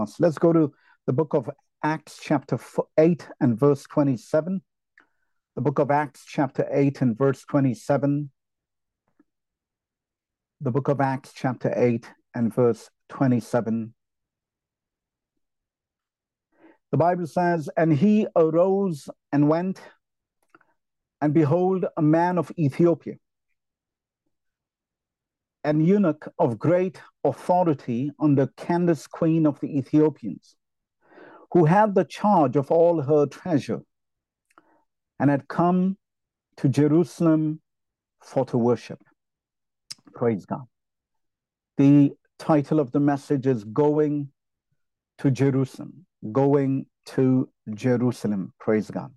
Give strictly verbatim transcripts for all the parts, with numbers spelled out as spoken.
Let's go to the book of Acts chapter eight and verse twenty-seven. The book of Acts chapter eight and verse twenty-seven. The book of Acts chapter eight and verse twenty-seven. The Bible says, "And he arose and went, and behold, a man of Ethiopia, an eunuch of great authority under Candace, queen of the Ethiopians, who had the charge of all her treasure, and had come to Jerusalem for to worship." Praise God. The title of the message is Going to Jerusalem. Going to Jerusalem. Praise God.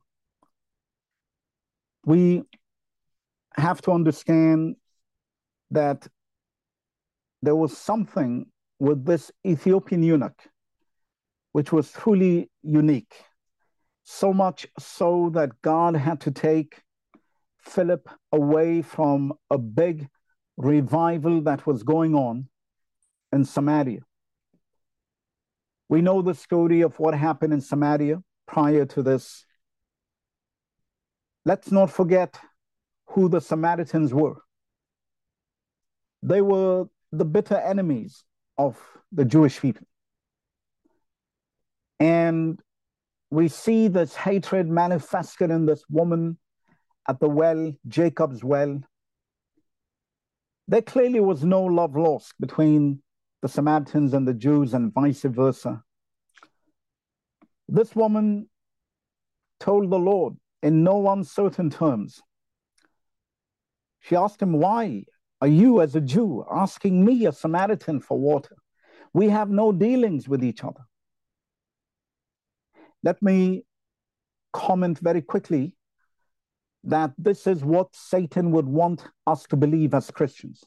We have to understand that there was something with this Ethiopian eunuch which was truly unique. So much so that God had to take Philip away from a big revival that was going on in Samaria. We know the story of what happened in Samaria prior to this. Let's not forget who the Samaritans were. They were the bitter enemies of the Jewish people. And we see this hatred manifested in this woman at the well, Jacob's well. There clearly was no love lost between the Samaritans and the Jews and vice versa. This woman told the Lord in no uncertain terms. She asked him, "Why are you as a Jew asking me, a Samaritan, for water? We have no dealings with each other." Let me comment very quickly that this is what Satan would want us to believe as Christians.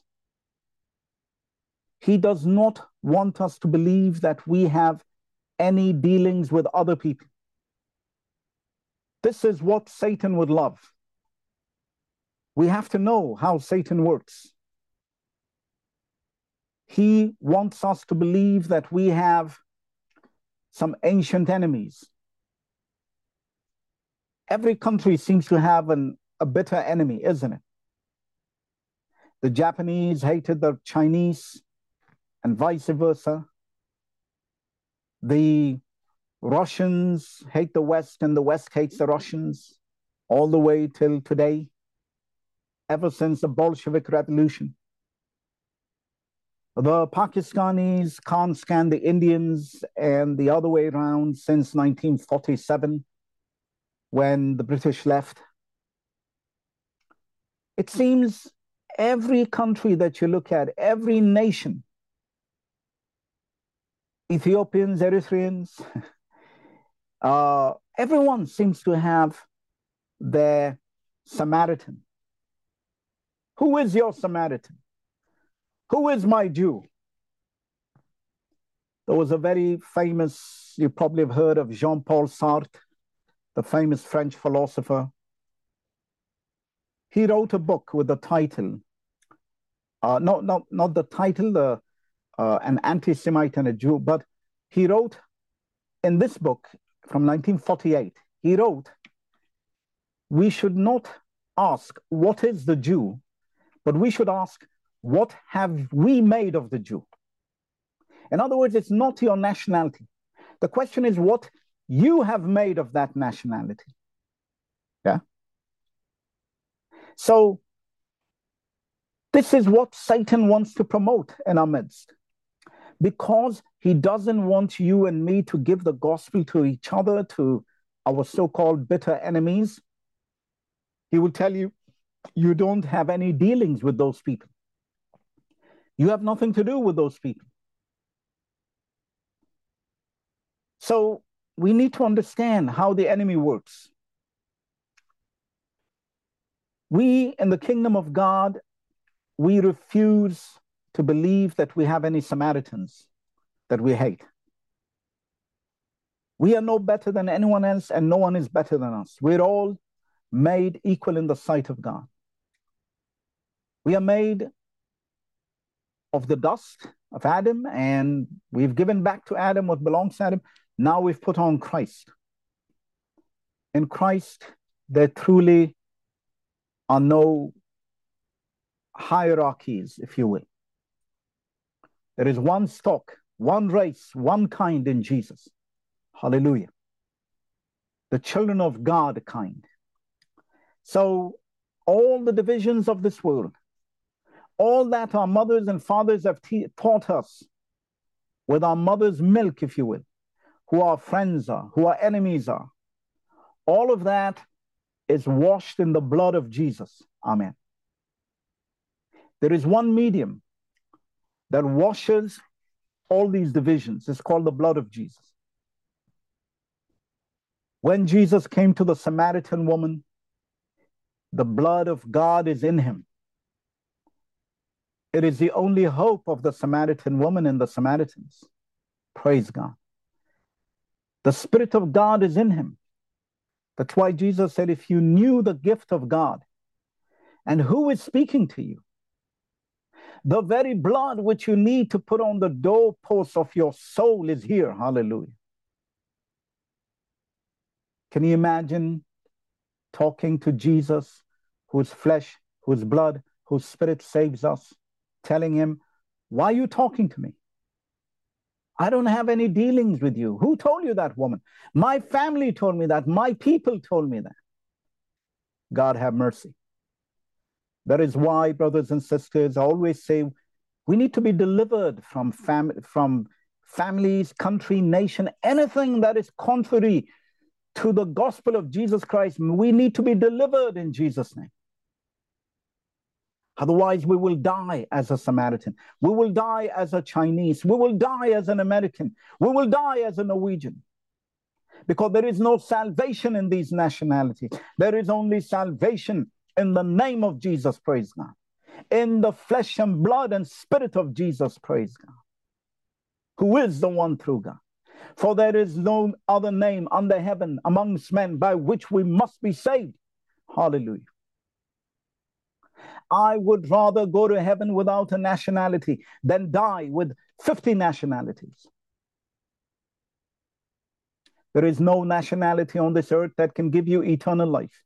He does not want us to believe that we have any dealings with other people. This is what Satan would love. We have to know how Satan works. He wants us to believe that we have some ancient enemies. Every country seems to have an, a bitter enemy, isn't it? The Japanese hated the Chinese and vice versa. The Russians hate the West and the West hates the Russians all the way till today, ever since the Bolshevik Revolution. The Pakistanis can't stand the Indians and the other way around since nineteen forty-seven. When the British left. It seems every country that you look at, every nation, Ethiopians, Eritreans, uh, everyone seems to have their Samaritan. Who is your Samaritan? Who is my Jew? There was a very famous, you probably have heard of Jean-Paul Sartre, the famous French philosopher. He wrote a book with the title, uh, not, not, not the title, uh, uh, An Anti-Semite and a Jew, but he wrote in this book from nineteen forty-eight, he wrote, "We should not ask, what is the Jew? But we should ask, what have we made of the Jew?" In other words, it's not your nationality. The question is what you have made of that nationality. Yeah. So this is what Satan wants to promote in our midst, because he doesn't want you and me to give the gospel to each other, to our so-called bitter enemies. He will tell you, you don't have any dealings with those people. You have nothing to do with those people. So we need to understand how the enemy works. We, in the kingdom of God, we refuse to believe that we have any Samaritans that we hate. We are no better than anyone else, and no one is better than us. We're all made equal in the sight of God. We are made of the dust, of Adam, and we've given back to Adam what belongs to Adam. Now we've put on Christ. In Christ, there truly are no hierarchies, if you will. There is one stock, one race, one kind in Jesus. Hallelujah. The children of God kind. So all the divisions of this world, all that our mothers and fathers have taught us with our mother's milk, if you will, who our friends are, who our enemies are, all of that is washed in the blood of Jesus. Amen. There is one medium that washes all these divisions. It's called the blood of Jesus. When Jesus came to the Samaritan woman, the blood of God is in him. It is the only hope of the Samaritan woman and the Samaritans. Praise God. The Spirit of God is in him. That's why Jesus said, if you knew the gift of God and who is speaking to you, the very blood which you need to put on the doorposts of your soul is here. Hallelujah. Can you imagine talking to Jesus, whose flesh, whose blood, whose spirit saves us, telling him, why are you talking to me? I don't have any dealings with you. Who told you that, woman? My family told me that. My people told me that. God have mercy. That is why, brothers and sisters, I always say we need to be delivered from, fam from families, country, nation, anything that is contrary to the gospel of Jesus Christ. We need to be delivered in Jesus' name. Otherwise, we will die as a Samaritan. We will die as a Chinese. We will die as an American. We will die as a Norwegian. Because there is no salvation in these nationalities. There is only salvation in the name of Jesus, praise God. In the flesh and blood and spirit of Jesus, praise God. Who is the one true God. For there is no other name under heaven amongst men by which we must be saved. Hallelujah. I would rather go to heaven without a nationality than die with fifty nationalities. There is no nationality on this earth that can give you eternal life.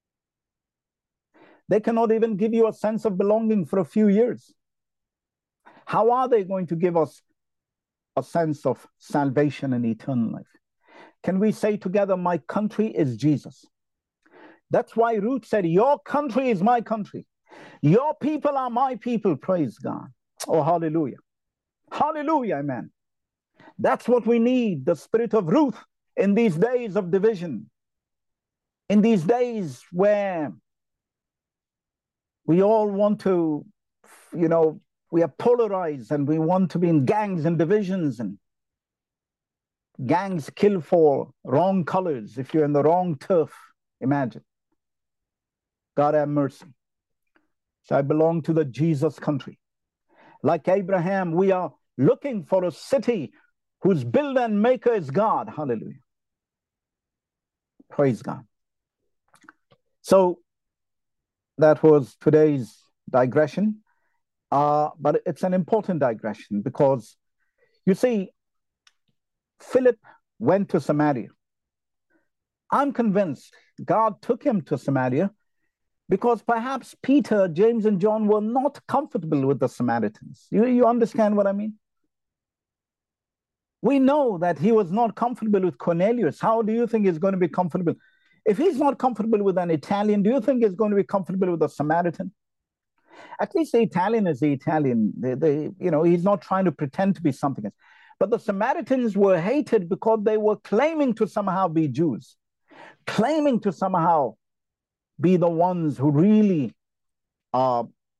They cannot even give you a sense of belonging for a few years. How are they going to give us a sense of salvation and eternal life? Can we say together, my country is Jesus? That's why Ruth said, your country is my country. Your people are my people, praise God. Oh, hallelujah. Hallelujah, amen. That's what we need, the spirit of Ruth in these days of division. In these days where we all want to, you know, we are polarized and we want to be in gangs and divisions, and gangs kill for wrong colors. If you're in the wrong turf, imagine. God have mercy. So I belong to the Jesus country. Like Abraham, we are looking for a city whose builder and maker is God. Hallelujah. Praise God. So that was today's digression. Uh, but it's an important digression because, you see, Philip went to Samaria. I'm convinced God took him to Samaria because perhaps Peter, James, and John were not comfortable with the Samaritans. You, you understand what I mean? We know that he was not comfortable with Cornelius. How do you think he's going to be comfortable? If he's not comfortable with an Italian, do you think he's going to be comfortable with a Samaritan? At least the Italian is the Italian. They, they, you know, he's not trying to pretend to be something else. But the Samaritans were hated because they were claiming to somehow be Jews, claiming to somehow be the ones who really, uh,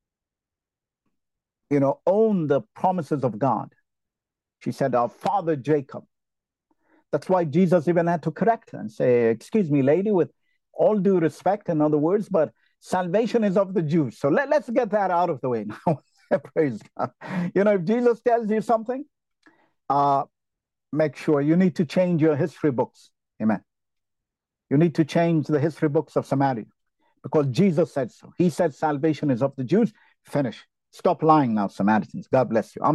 you know, own the promises of God. She said, our father Jacob. That's why Jesus even had to correct her and say, excuse me, lady, with all due respect, in other words, but salvation is of the Jews. So let, let's get that out of the way now. Praise God. You know, if Jesus tells you something, uh, make sure you need to change your history books. Amen. You need to change the history books of Samaria because Jesus said so. He said salvation is of the Jews. Finish. Stop lying now, Samaritans. God bless you. Amen.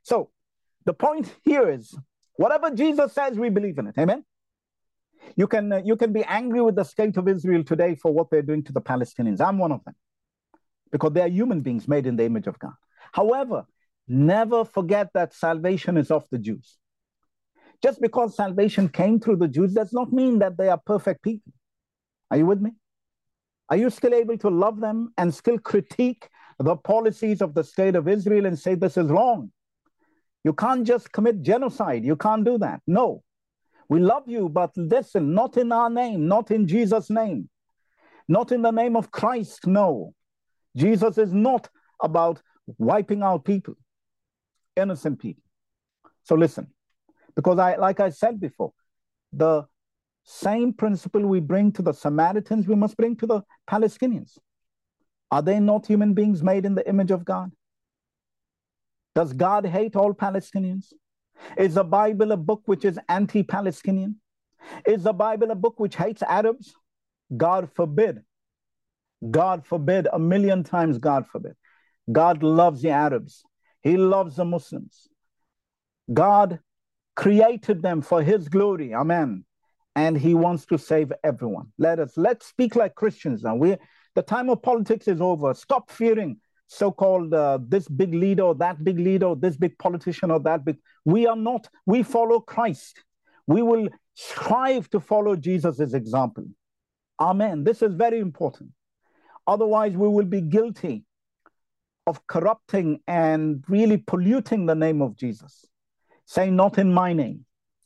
So the point here is, whatever Jesus says, we believe in it. Amen? You can, uh, you can be angry with the state of Israel today for what they're doing to the Palestinians. I'm one of them, because they are human beings made in the image of God. However, never forget that salvation is of the Jews. Just because salvation came through the Jews does not mean that they are perfect people. Are you with me? Are you still able to love them and still critique the policies of the state of Israel and say this is wrong? You can't just commit genocide. You can't do that. No. We love you, but listen, not in our name, not in Jesus' name, not in the name of Christ. No. Jesus is not about wiping out people, innocent people. So listen, because I, like I said before, the same principle we bring to the Samaritans, we must bring to the Palestinians. Are they not human beings made in the image of God? Does God hate all Palestinians? Is the Bible a book which is anti-Palestinian? Is the Bible a book which hates Arabs? God forbid. God forbid, a million times God forbid. God loves the Arabs. He loves the Muslims. God created them for his glory. Amen. And he wants to save everyone. Let us, let's speak like Christians now. We, the time of politics is over. Stop fearing so-called uh, this big leader or that big leader or this big politician or that big. We are not, we follow Christ. We will strive to follow Jesus' example. Amen. This is very important. Otherwise, we will be guilty of corrupting and really polluting the name of Jesus. Saying, not in my name.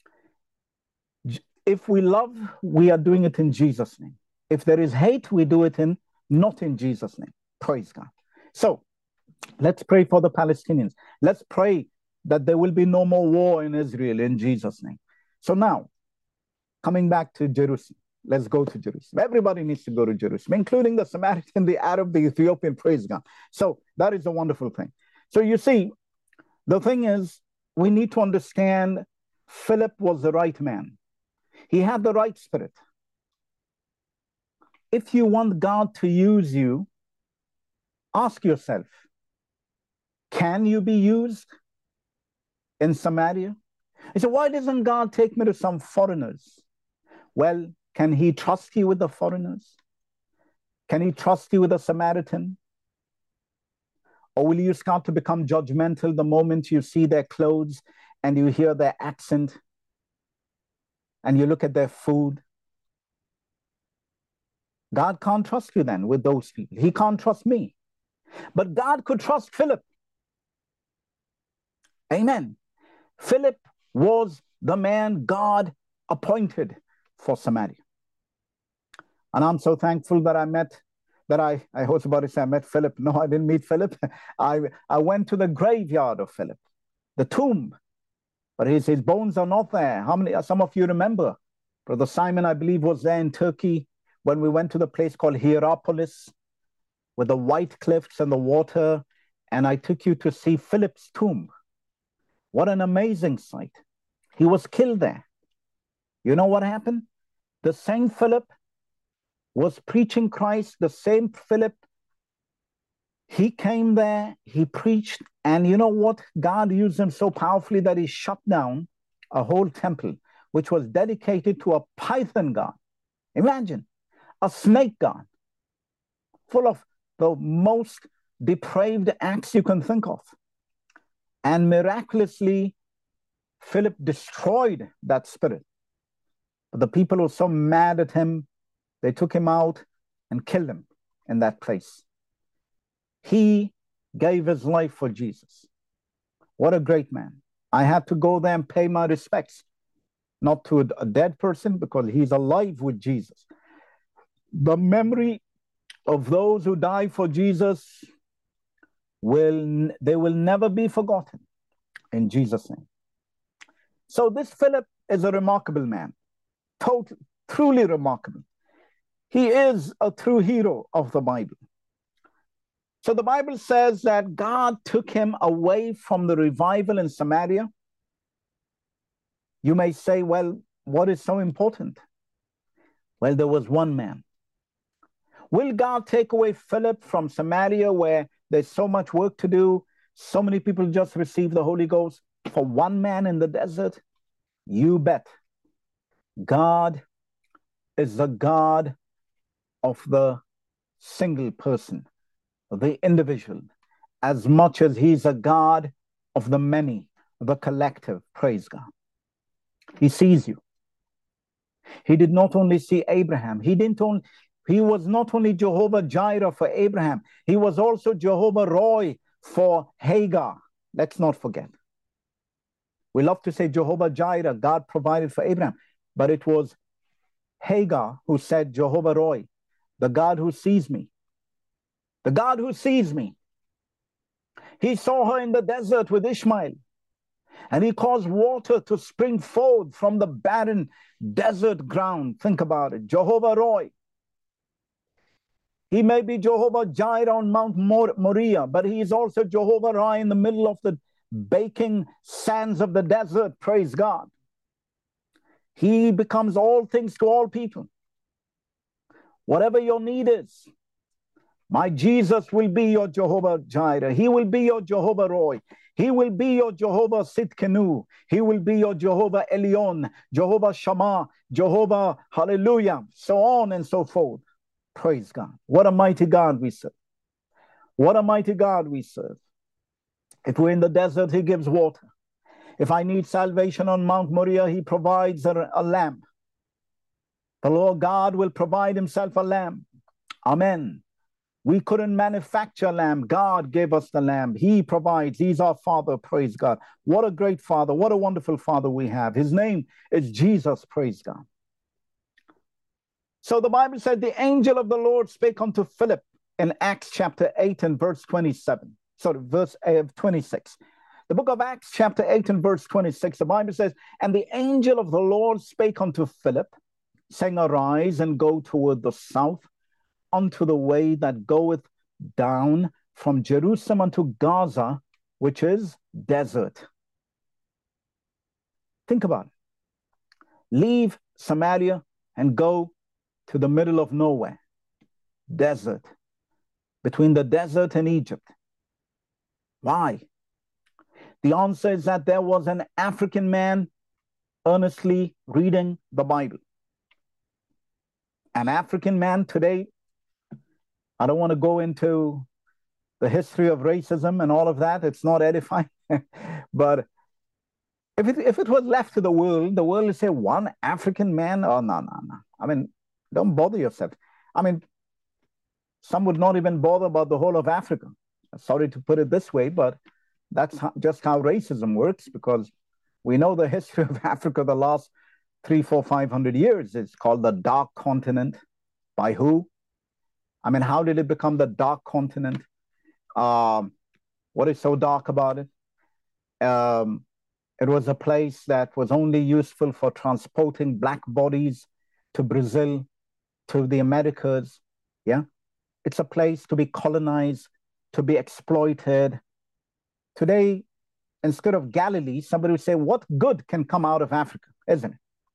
If we love, we are doing it in Jesus' name. If there is hate, we do it in not in Jesus' name. Praise God. So let's pray for the Palestinians. Let's pray that there will be no more war in Israel in Jesus' name. So now, coming back to Jerusalem, let's go to Jerusalem. Everybody needs to go to Jerusalem, including the Samaritan, the Arab, the Ethiopian. Praise God. So that is a wonderful thing. So you see, the thing is, we need to understand Philip was the right man. He had the right spirit. If you want God to use you, ask yourself, can you be used in Samaria? You say, why doesn't God take me to some foreigners? Well, can he trust you with the foreigners? Can he trust you with a Samaritan? Or will you start to become judgmental the moment you see their clothes and you hear their accent and you look at their food? God can't trust you then with those people. He can't trust me. But God could trust Philip. Amen. Philip was the man God appointed for Samaria. And I'm so thankful that I met, that I, I was about to say I met Philip. No, I didn't meet Philip. I, I went to the graveyard of Philip, the tomb. But his, his bones are not there. How many, some of you remember, Brother Simon, I believe, was there in Turkey when we went to the place called Hierapolis with the white cliffs and the water. And I took you to see Philip's tomb. What an amazing sight. He was killed there. You know what happened? The same Philip was preaching Christ. The same Philip, he came there, he preached, and you know what? God used him so powerfully that he shut down a whole temple, which was dedicated to a python god. Imagine, a snake god, full of the most depraved acts you can think of. And miraculously, Philip destroyed that spirit. But the people were so mad at him, they took him out and killed him in that place. He gave his life for Jesus. What a great man. I had to go there and pay my respects, not to a dead person, because he's alive with Jesus. The memory of those who die for Jesus, will they will never be forgotten in Jesus' name. So this Philip is a remarkable man, total, truly remarkable. He is a true hero of the Bible. So the Bible says that God took him away from the revival in Samaria. You may say, well, what is so important? Well, there was one man. Will God take away Philip from Samaria, where there's so much work to do, So many people just receive the Holy Ghost. For one man in the desert, you bet. God is the God of the single person, the individual, as much as he's a God of the many, the collective. Praise God. He sees you. He did not only see Abraham. He didn't only, he was not only Jehovah Jireh for Abraham. He was also Jehovah Roy for Hagar. Let's not forget. We love to say Jehovah Jireh, God provided for Abraham, but it was Hagar who said Jehovah Roy, the God who sees me. The God who sees me. He saw her in the desert with Ishmael, and he caused water to spring forth from the barren desert ground. Think about it. Jehovah Roy. He may be Jehovah Jireh on Mount Mor Moriah, but he is also Jehovah Roy in the middle of the baking sands of the desert. Praise God. He becomes all things to all people. Whatever your need is, my Jesus will be your Jehovah Jireh. He will be your Jehovah Roy. He will be your Jehovah Sitkenu. He will be your Jehovah Elion, Jehovah Shammah, Jehovah Hallelujah, so on and so forth. Praise God. What a mighty God we serve. What a mighty God we serve. If we're in the desert, he gives water. If I need salvation on Mount Moriah, he provides a, a lamb. The Lord God will provide himself a lamb. Amen. We couldn't manufacture lamb. God gave us the lamb. He provides. He's our Father. Praise God. What a great Father. What a wonderful Father we have. His name is Jesus. Praise God. So the Bible said the angel of the Lord spake unto Philip in Acts chapter eight and verse twenty-seven. Sorry, verse twenty-six. The book of Acts chapter eight and verse twenty-six, the Bible says, and the angel of the Lord spake unto Philip, saying, arise and go toward the south, unto the way that goeth down from Jerusalem unto Gaza, which is desert. Think about it. Leave Samaria and go to the middle of nowhere. Desert. Between the desert and Egypt. Why? The answer is that there was an African man earnestly reading the Bible. An African man today, I don't want to go into the history of racism and all of that. It's not edifying. But if it, if it was left to the world, the world would say, one African man? Oh, no, no, no. I mean, don't bother yourself. I mean, some would not even bother about the whole of Africa. Sorry to put it this way, but that's how, just how racism works, because we know the history of Africa the last three, four, five hundred years. It's called the Dark Continent. By who? I mean, how did it become the Dark Continent? Um, what is so dark about it? Um, it was a place that was only useful for transporting black bodies to Brazil, to the Americas. Yeah, it's a place to be colonized, to be exploited. Today, instead of Galilee, somebody would say, what good can come out of Africa, isn't it?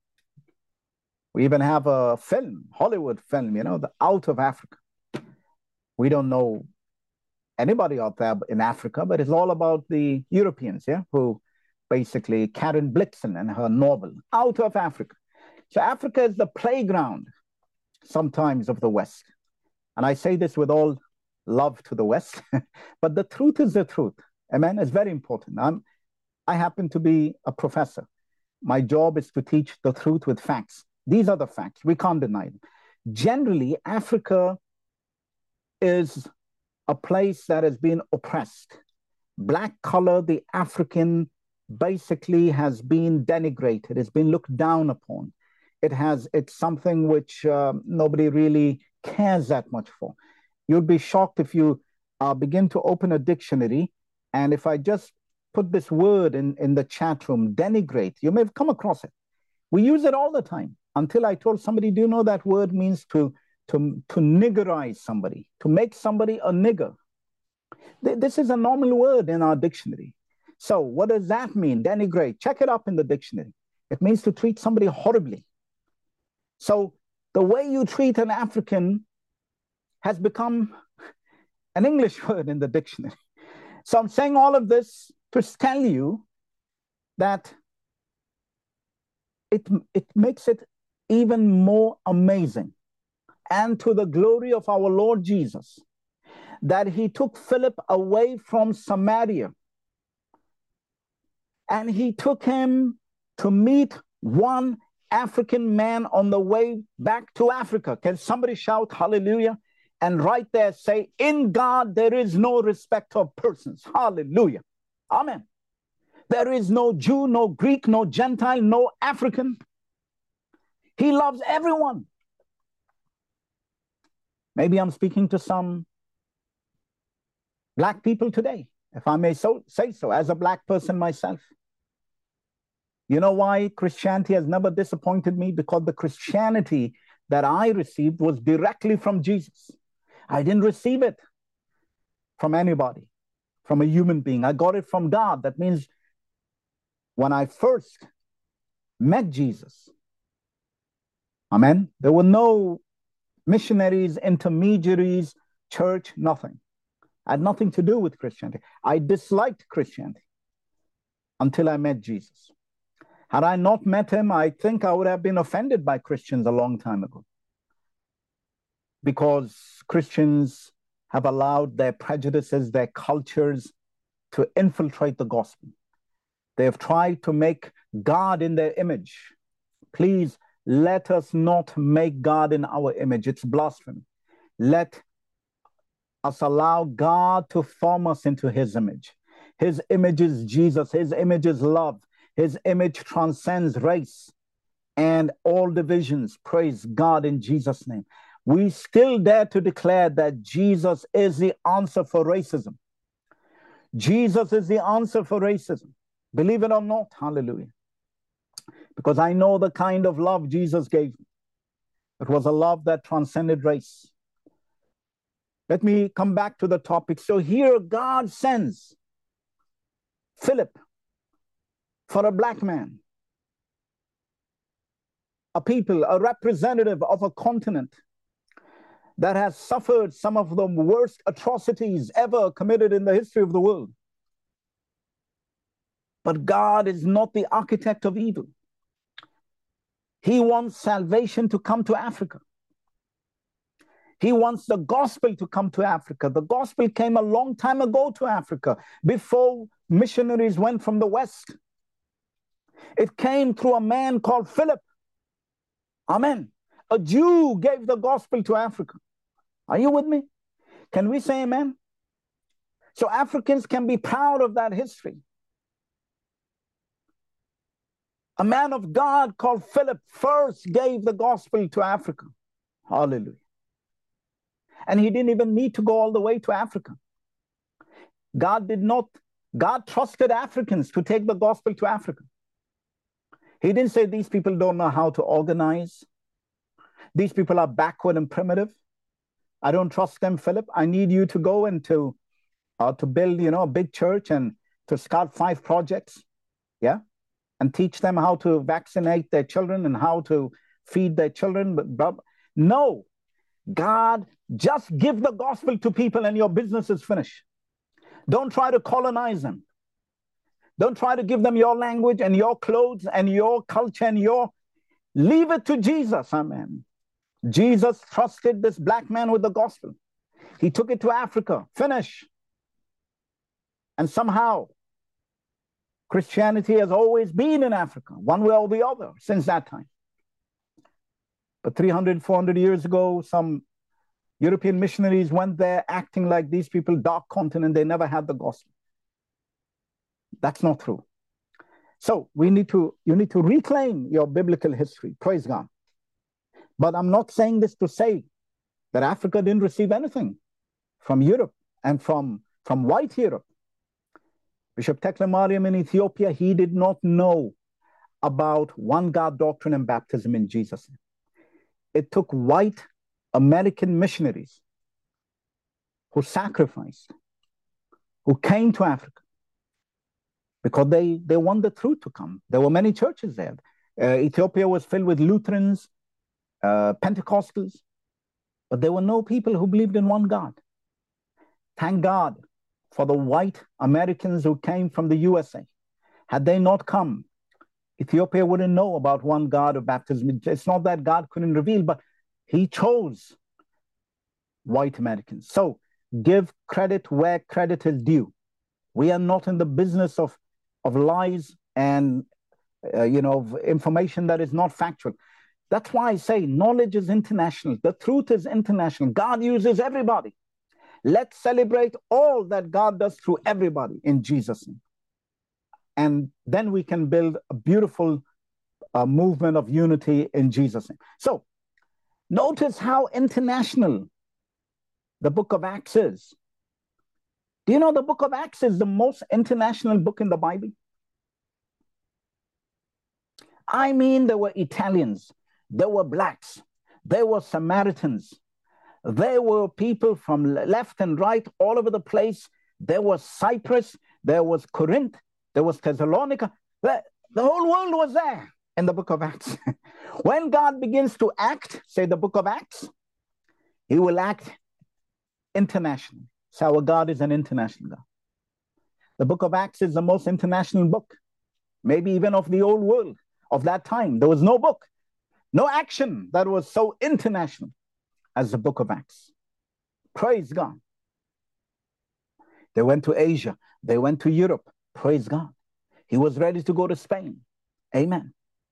We even have a film, Hollywood film, you know, the Out of Africa. We don't know anybody out there in Africa, but it's all about the Europeans, yeah, who basically, Karen Blixen and her novel, Out of Africa. So Africa is the playground sometimes of the West. And I say this with all love to the West, but the truth is the truth. Amen. It's very important. I'm, I happen to be a professor. My job is to teach the truth with facts. These are the facts. We can't deny them. Generally, Africa is a place that has been oppressed. Black color, the African, basically has been denigrated. It's been looked down upon. It has, it's something which uh, nobody really cares that much for. You'd be shocked if you uh, begin to open a dictionary, and if I just put this word in, in the chat room, denigrate, you may have come across it. We use it all the time. Until I told somebody, do you know that word means to, to, to niggerize somebody, to make somebody a nigger? This is a normal word in our dictionary. So what does that mean? Denigrate. Check it up in the dictionary. It means to treat somebody horribly. So the way you treat an African has become an English word in the dictionary. So I'm saying all of this to tell you that it, it makes it even more amazing, and to the glory of our Lord Jesus, that he took Philip away from Samaria and he took him to meet one African man on the way back to Africa. Can somebody shout hallelujah? And right there say, in God there is no respect of persons. Hallelujah. Amen. There is no Jew, no Greek, no Gentile, no African. He loves everyone. Maybe I'm speaking to some black people today, if I may so say so, as a black person myself. You know why Christianity has never disappointed me? Because the Christianity that I received was directly from Jesus. I didn't receive it from anybody, from a human being. I got it from God. That means when I first met Jesus, amen, there were no missionaries, intermediaries, church, nothing. I had nothing to do with Christianity. I disliked Christianity until I met Jesus. Had I not met him, I think I would have been offended by Christians a long time ago, because Christians have allowed their prejudices, their cultures to infiltrate the gospel. They have tried to make God in their image. Please, let us not make God in our image. It's blasphemy. Let us allow God to form us into his image. His image is Jesus. His image is love. His image transcends race and all divisions. Praise God in Jesus' name. We still dare to declare that Jesus is the answer for racism. Jesus is the answer for racism. Believe it or not, hallelujah. Because I know the kind of love Jesus gave me. It was a love that transcended race. Let me come back to the topic. So here God sends Philip for a black man, a people, a representative of a continent that has suffered some of the worst atrocities ever committed in the history of the world. But God is not the architect of evil. He wants salvation to come to Africa. He wants the gospel to come to Africa. The gospel came a long time ago to Africa, before missionaries went from the West. It came through a man called Philip. Amen. A Jew gave the gospel to Africa. Are you with me? Can we say amen? So Africans can be proud of that history. A man of God called Philip first gave the gospel to Africa. Hallelujah. And he didn't even need to go all the way to Africa. God did not, God trusted Africans to take the gospel to Africa. He didn't say these people don't know how to organize. These people are backward and primitive. I don't trust them, Philip. I need you to go and to, uh, to build, you know, a big church and to start five projects. Yeah. And teach them how to vaccinate their children and how to feed their children. But, but no, God, just give the gospel to people and your business is finished. Don't try to colonize them. Don't try to give them your language and your clothes and your culture and your... Leave it to Jesus, amen. Jesus trusted this black man with the gospel. He took it to Africa, finish. And somehow, Christianity has always been in Africa, one way or the other, since that time. But three hundred, four hundred years ago, some European missionaries went there acting like these people, dark continent, they never had the gospel. That's not true. So we need to, you need to reclaim your biblical history. Praise God. But I'm not saying this to say that Africa didn't receive anything from Europe and from, from white Europe. Bishop Tekle Mariam in Ethiopia, he did not know about one God doctrine and baptism in Jesus' name. It took white American missionaries who sacrificed, who came to Africa, because they, they want the truth to come. There were many churches there. Uh, Ethiopia was filled with Lutherans, uh, Pentecostals, but there were no people who believed in one God. Thank God for the white Americans who came from the U S A. Had they not come, Ethiopia wouldn't know about one God of baptism. It's not that God couldn't reveal, but he chose white Americans. So give credit where credit is due. We are not in the business of, of lies and uh, you know, information that is not factual. That's why I say knowledge is international. The truth is international. God uses everybody. Let's celebrate all that God does through everybody in Jesus' name. And then we can build a beautiful uh, movement of unity in Jesus' name. So notice how international the book of Acts is. Do you know the book of Acts is the most international book in the Bible? I mean, there were Italians, there were blacks, there were Samaritans, there were people from left and right all over the place. There was Cyprus, there was Corinth, there was Thessalonica. The, the whole world was there in the book of Acts. When God begins to act, say the book of Acts, he will act internationally. So our God is an international God. The book of Acts is the most international book, maybe even of the old world of that time. There was no book, no action that was so international as the book of Acts. Praise God. They went to Asia. They went to Europe. Praise God. He was ready to go to Spain. Amen.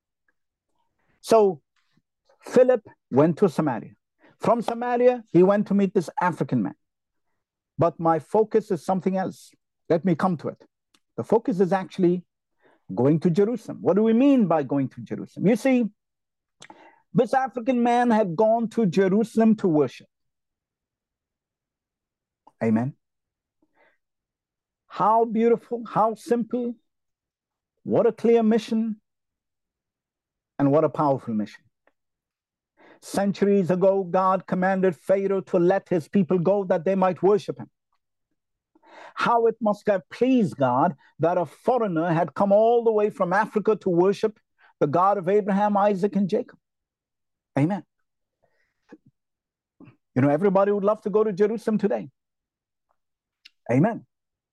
So Philip went to Samaria. From Samaria, he went to meet this African man. But my focus is something else. Let me come to it. The focus is actually going to Jerusalem. What do we mean by going to Jerusalem? You see, this African man had gone to Jerusalem to worship. Amen. How beautiful, how simple, what a clear mission, and what a powerful mission. Centuries ago, God commanded Pharaoh to let his people go that they might worship him. How it must have pleased God that a foreigner had come all the way from Africa to worship the God of Abraham, Isaac, and Jacob. Amen. You know, everybody would love to go to Jerusalem today. Amen.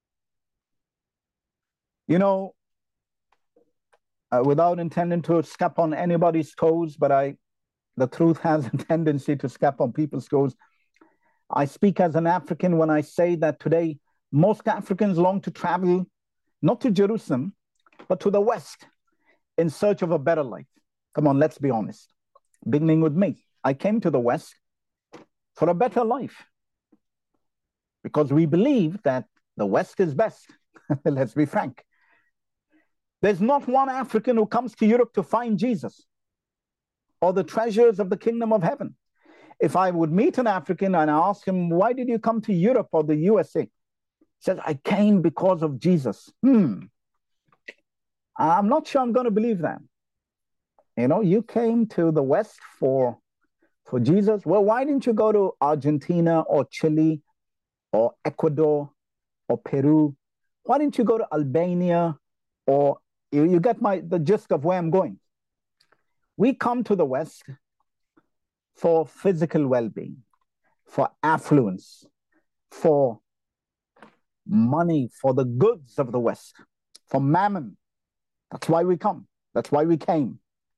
You know, uh, without intending to step on anybody's toes, but I, the truth has a tendency to step on people's toes. I speak as an African when I say that today, most Africans long to travel, not to Jerusalem, but to the West in search of a better life. Come on, let's be honest. Beginning with me, I came to the West for a better life because we believe that the West is best. Let's be frank. There's not one African who comes to Europe to find Jesus or the treasures of the kingdom of heaven. If I would meet an African and I ask him, why did you come to Europe or the U S A? He says, I came because of Jesus. Hmm. I'm not sure I'm going to believe that. You know, you came to the West for, for Jesus. Well, why didn't you go to Argentina or Chile or Ecuador or Peru? Why didn't you go to Albania? Or you, you get my the gist of where I'm going. We come to the West for physical well-being, for affluence, for money, for the goods of the West, for mammon. That's why we come. That's why we came.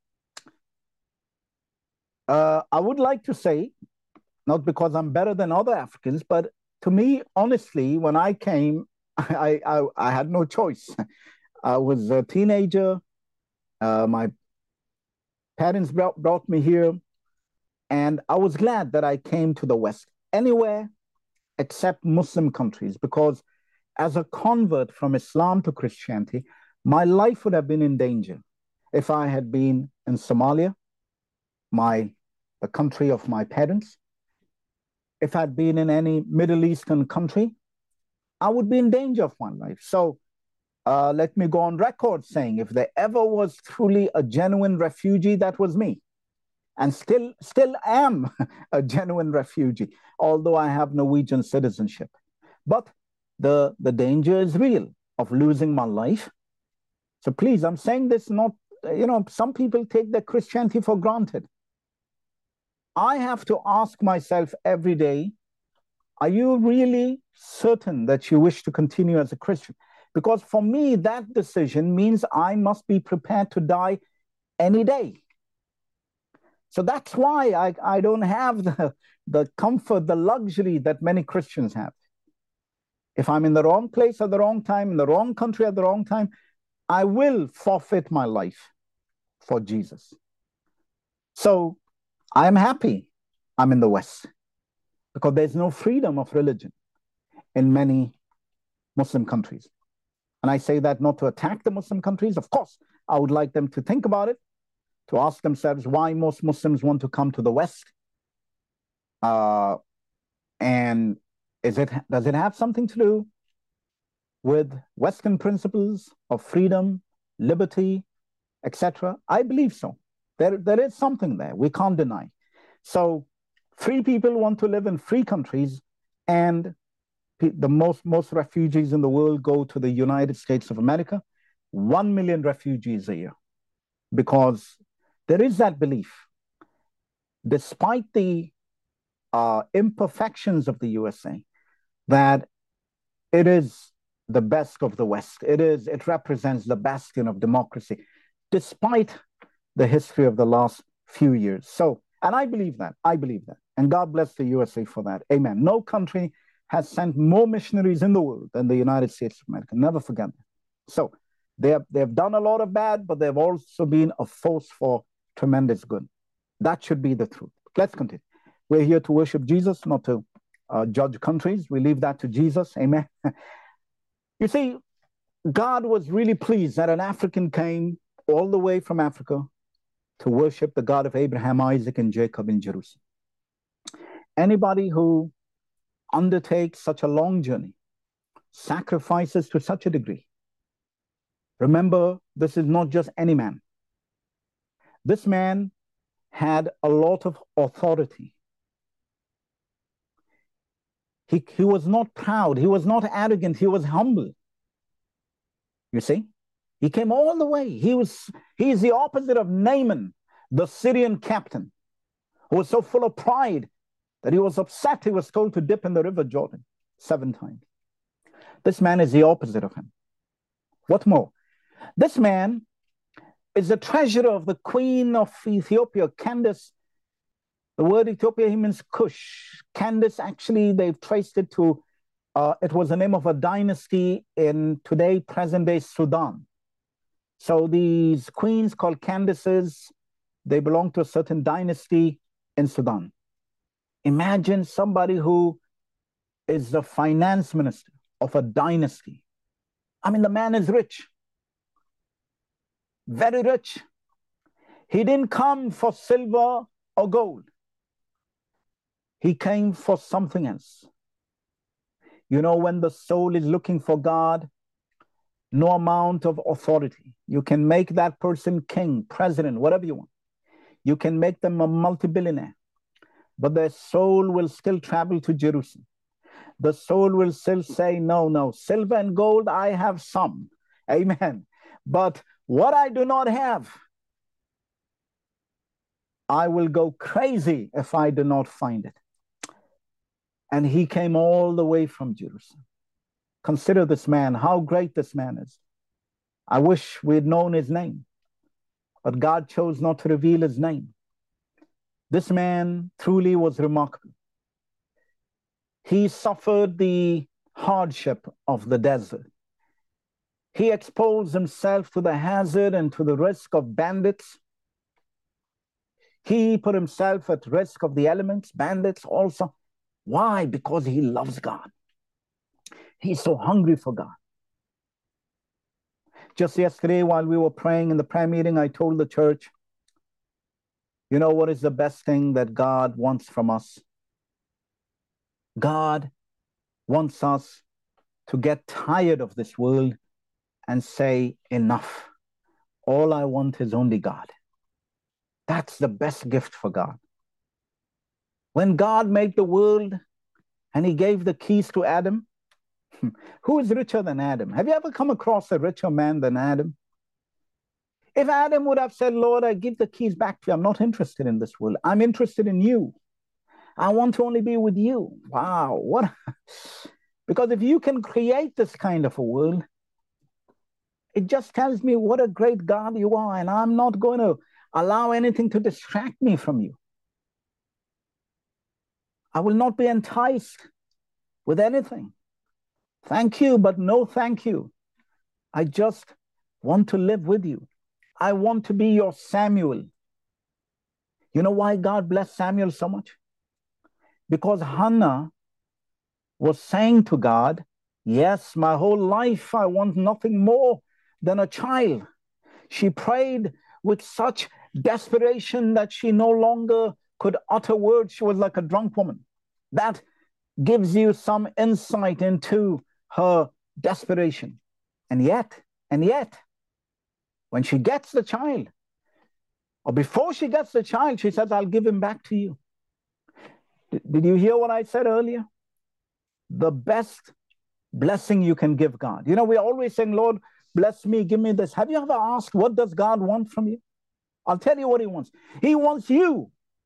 Uh, I would like to say, not because I'm better than other Africans, but to me, honestly, when I came, I, I, I had no choice. I was a teenager. Uh, my parents brought, brought me here, and I was glad that I came to the West, anywhere except Muslim countries, because as a convert from Islam to Christianity, my life would have been in danger if I had been in Somalia, my the country of my parents. If I'd been in any Middle Eastern country, I would be in danger of my life. So uh, let me go on record saying, if there ever was truly a genuine refugee, that was me. And still, still am a genuine refugee, although I have Norwegian citizenship. But the, the danger is real of losing my life. So please, I'm saying this not, you know, some people take their Christianity for granted. I have to ask myself every day, Are you really certain that you wish to continue as a Christian? Because for me, that decision means I must be prepared to die any day. So that's why I, I don't have the, the comfort, the luxury that many Christians have. If I'm in the wrong place at the wrong time, in the wrong country at the wrong time, I will forfeit my life for Jesus. So I'm happy I'm in the West, because there's no freedom of religion in many Muslim countries. And I say that not to attack the Muslim countries. Of course, I would like them to think about it, to ask themselves why most Muslims want to come to the West. Uh, and is it, does it have something to do with Western principles of freedom, liberty, et cetera? I believe so. There, there is something there we can't deny. So free people want to live in free countries, and the most, most refugees in the world go to the United States of America, one million refugees a year, because there is that belief, despite the uh, imperfections of the U S A, that it is the best of the West. It is, it represents the bastion of democracy, despite the history of the last few years. So, and I believe that, I believe that. And God bless the U S A for that. Amen. No country has sent more missionaries in the world than the United States of America. Never forget that. So they have, they have done a lot of bad, but they've also been a force for tremendous good. That should be the truth. Let's continue. We're here to worship Jesus, not to uh, judge countries. We leave that to Jesus. Amen. You see, God was really pleased that an African came all the way from Africa to worship the God of Abraham, Isaac, and Jacob in Jerusalem. Anybody who undertakes such a long journey, sacrifices to such a degree, remember, this is not just any man. This man had a lot of authority. He, he was not proud. He was not arrogant. He was humble. You see? He came all the way. He was, he is the opposite of Naaman, the Syrian captain, who was so full of pride that he was upset he was told to dip in the river Jordan seven times. This man is the opposite of him. What more? This man is the treasurer of the queen of Ethiopia, Candace. The word Ethiopia he means Cush. Candace, actually, they've traced it to, uh, it was the name of a dynasty in today, present-day Sudan. So these queens called Candaces, they belong to a certain dynasty in Sudan. Imagine somebody who is the finance minister of a dynasty. I mean, the man is rich, very rich. He didn't come for silver or gold. He came for something else. You know, when the soul is looking for God, no amount of authority. You can make that person king, president, whatever you want. You can make them a multi-billionaire, but their soul will still travel to Jerusalem. The soul will still say, no, no, silver and gold, I have some. Amen. But what I do not have, I will go crazy if I do not find it. And he came all the way from Jerusalem. Consider this man, how great this man is. I wish we'd known his name, but God chose not to reveal his name. This man truly was remarkable. He suffered the hardship of the desert. He exposed himself to the hazard and to the risk of bandits. He put himself at risk of the elements, bandits also. Why? Because he loves God. He's so hungry for God. Just yesterday, while we were praying in the prayer meeting, I told the church, you know what is the best thing that God wants from us? God wants us to get tired of this world and say, enough. All I want is only God. That's the best gift for God. When God made the world and he gave the keys to Adam, who is richer than Adam? Have you ever come across a richer man than Adam? If Adam would have said, Lord, I give the keys back to you, I'm not interested in this world. I'm interested in you. I want to only be with you. Wow. What? Because if you can create this kind of a world, it just tells me what a great God you are, and I'm not going to allow anything to distract me from you. I will not be enticed with anything. Thank you, but no thank you. I just want to live with you. I want to be your Samuel. You know why God blessed Samuel so much? Because Hannah was saying to God, yes, my whole life I want nothing more than a child. She prayed with such desperation that she no longer could utter words. She was like a drunk woman. That gives you some insight into her desperation. And yet, and yet, when she gets the child, or before she gets the child, she says, I'll give him back to you. Did you hear what I said earlier? The best blessing you can give God. You know, we're always saying, Lord, bless me, give me this. Have you ever asked, what does God want from you? I'll tell you what he wants. He wants you.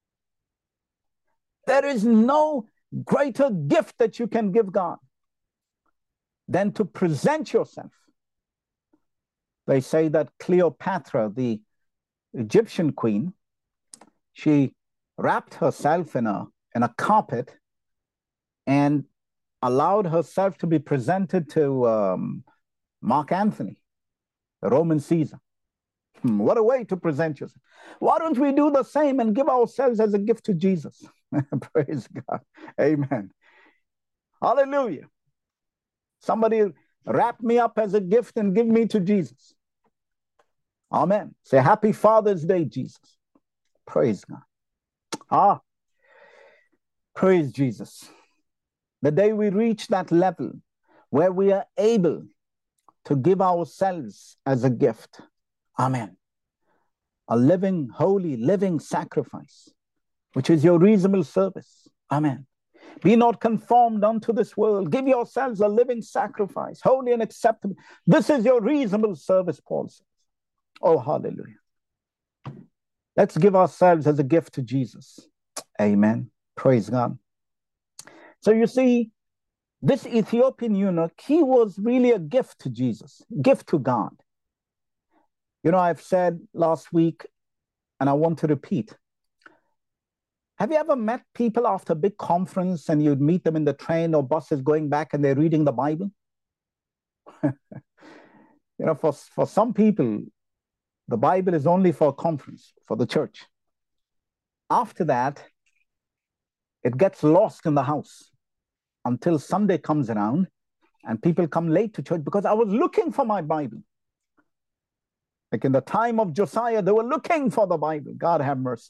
There is no greater gift that you can give God than to present yourself. They say that Cleopatra, the Egyptian queen, she wrapped herself in a, in a carpet and allowed herself to be presented to um, Mark Antony, the Roman Caesar. Hmm, what a way to present yourself. Why don't we do the same and give ourselves as a gift to Jesus? Praise God. Amen. Hallelujah. Somebody wrap me up as a gift and give me to Jesus. Amen. Say, happy Father's Day, Jesus. Praise God. Ah, praise Jesus. The day we reach that level where we are able to give ourselves as a gift. Amen. A living, holy, living sacrifice, which is your reasonable service. Amen. Be not conformed unto this world. Give yourselves a living sacrifice, holy and acceptable. This is your reasonable service, Paul says. Oh, hallelujah. Let's give ourselves as a gift to Jesus. Amen. Praise God. So you see, this Ethiopian eunuch, he was really a gift to Jesus, gift to God. You know, I've said last week, and I want to repeat, have you ever met people after a big conference and you'd meet them in the train or buses going back and they're reading the Bible? You know, for, for some people, the Bible is only for a conference, for the church. After that, it gets lost in the house until Sunday comes around and people come late to church because I was looking for my Bible. Like in the time of Josiah, they were looking for the Bible. God have mercy.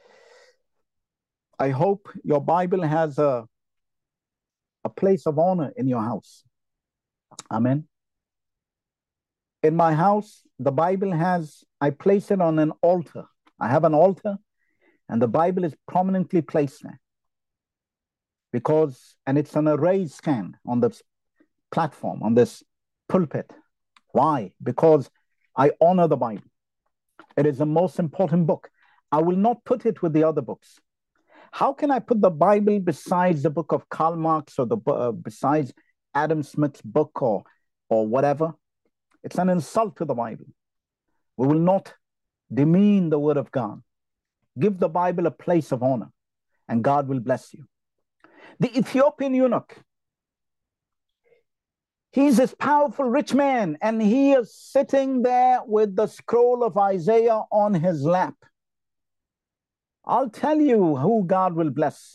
I hope your Bible has a, a place of honor in your house. Amen. In my house, the Bible has, I place it on an altar. I have an altar and the Bible is prominently placed there. Because, and it's on a raised stand on this platform, on this pulpit. Why? Because I honor the Bible. It is the most important book. I will not put it with the other books. How can I put the Bible besides the book of Karl Marx or the uh, besides Adam Smith's book or, or whatever? It's an insult to the Bible. We will not demean the word of God. Give the Bible a place of honor and God will bless you. The Ethiopian eunuch, he's this powerful rich man and he is sitting there with the scroll of Isaiah on his lap. I'll tell you who God will bless.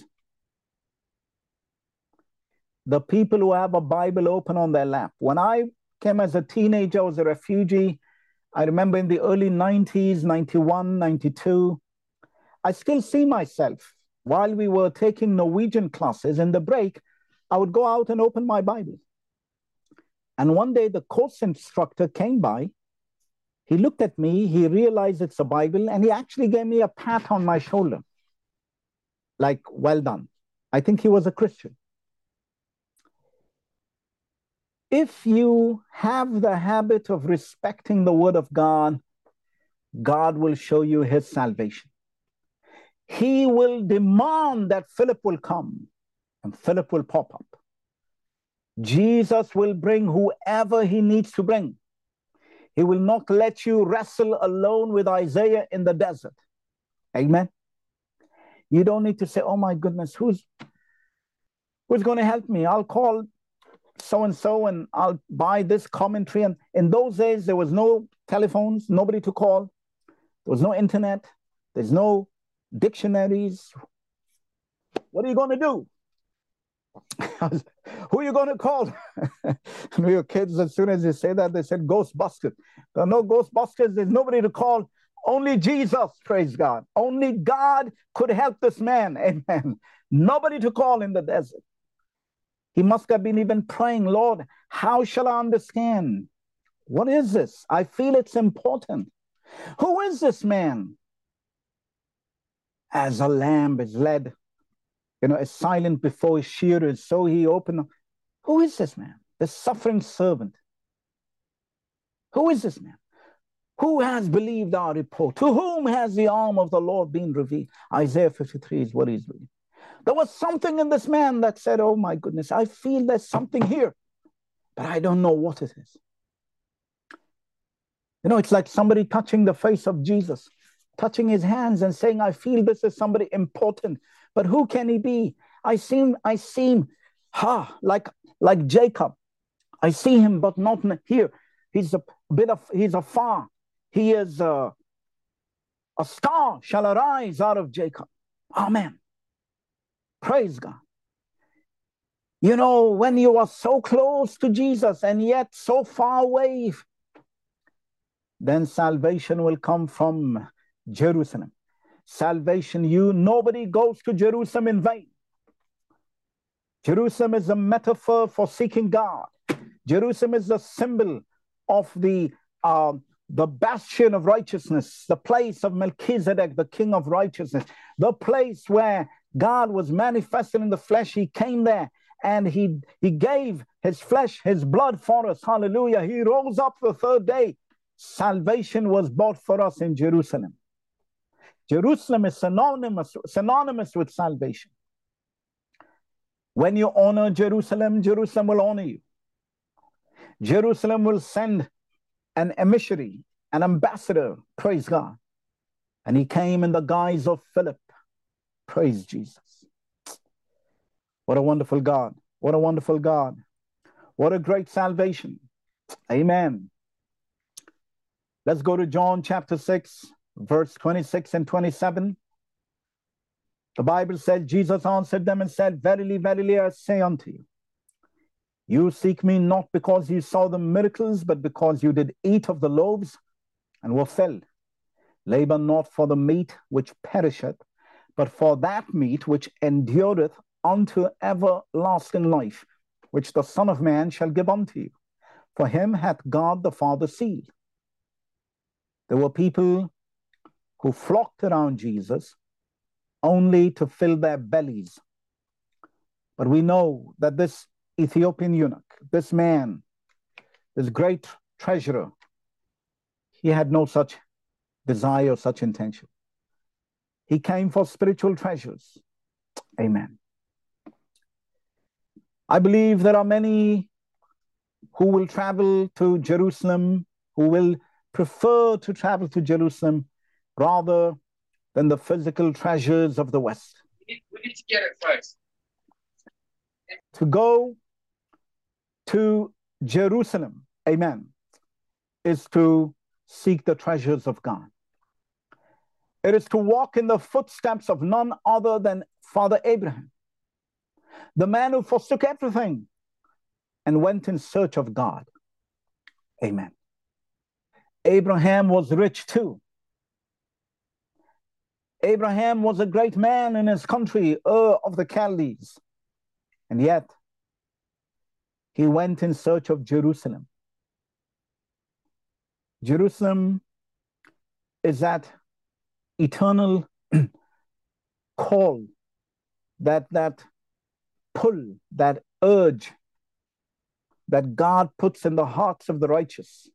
The people who have a Bible open on their lap. When I came as a teenager, I was a refugee. I remember in the early nineties, ninety-one, ninety-two, I still see myself while we were taking Norwegian classes in the break, I would go out and open my Bible. And one day the course instructor came by. He looked at me, he realized it's a Bible, and he actually gave me a pat on my shoulder. Like, well done. I think he was a Christian. If you have the habit of respecting the word of God, God will show you his salvation. he will demand that Philip will come, and Philip will pop up. Jesus will bring whoever he needs to bring. He will not let you wrestle alone with Isaiah in the desert. Amen. You don't need to say, oh my goodness, who's, who's going to help me? I'll call so-and-so and I'll buy this commentary. And in those days, there was no telephones, nobody to call. There was no internet. There's no dictionaries. What are you going to do? Who are you going to call? And we were kids, as soon as they say that, they said Ghostbusters. There are no Ghostbusters. There's nobody to call. Only Jesus, praise God. Only God could help this man. Amen. Nobody to call in the desert. He must have been even praying, Lord, how shall I understand? What is this? I feel it's important. Who is this man? As a lamb is led, you know, is silent before his shearers, so he opened. Who is this man? The suffering servant. Who is this man? Who has believed our report? To whom has the arm of the Lord been revealed? Isaiah fifty-three is what he's reading. There was something in this man that said, oh my goodness, I feel there's something here, but I don't know what it is. You know, it's like somebody touching the face of Jesus, touching his hands and saying, I feel this is somebody important, but who can he be? I seem, I seem, ha, like, like Jacob. I see him, but not here. He's a bit of, he's afar. He is a, a star shall arise out of Jacob. Amen. Praise God. You know, when you are so close to Jesus and yet so far away, then salvation will come from Jerusalem. Salvation, you, nobody goes to Jerusalem in vain. Jerusalem is a metaphor for seeking God. Jerusalem is the symbol of the, uh, the bastion of righteousness, the place of Melchizedek, the king of righteousness, the place where God was manifested in the flesh. He came there and he, he gave his flesh, his blood for us. Hallelujah. He rose up the third day. Salvation was bought for us in Jerusalem. Jerusalem is synonymous, synonymous with salvation. When you honor Jerusalem, Jerusalem will honor you. Jerusalem will send an emissary, an ambassador, praise God. And he came in the guise of Philip. Praise Jesus. What a wonderful God. What a wonderful God. What a great salvation. Amen. Let's go to John chapter six, verse twenty-six and twenty-seven. The Bible said, Jesus answered them and said, verily, verily, I say unto you, you seek me not because you saw the miracles, but because you did eat of the loaves and were filled. Labor not for the meat which perisheth, but for that meat which endureth unto everlasting life, which the Son of Man shall give unto you. For him hath God the Father sealed. There were people who flocked around Jesus only to fill their bellies. But we know that this Ethiopian eunuch, this man, this great treasurer, he had no such desire, such intention. He came for spiritual treasures. Amen. I believe there are many who will travel to Jerusalem, who will prefer to travel to Jerusalem rather than the physical treasures of the West. We need, we need to get it first. To go to Jerusalem, amen, is to seek the treasures of God. It is to walk in the footsteps of none other than Father Abraham, the man who forsook everything and went in search of God. Amen. Abraham was rich too. Abraham was a great man in his country, Ur of the Chaldees. And yet, he went in search of Jerusalem. Jerusalem is that eternal call, that, that pull, that urge that God puts in the hearts of the righteous.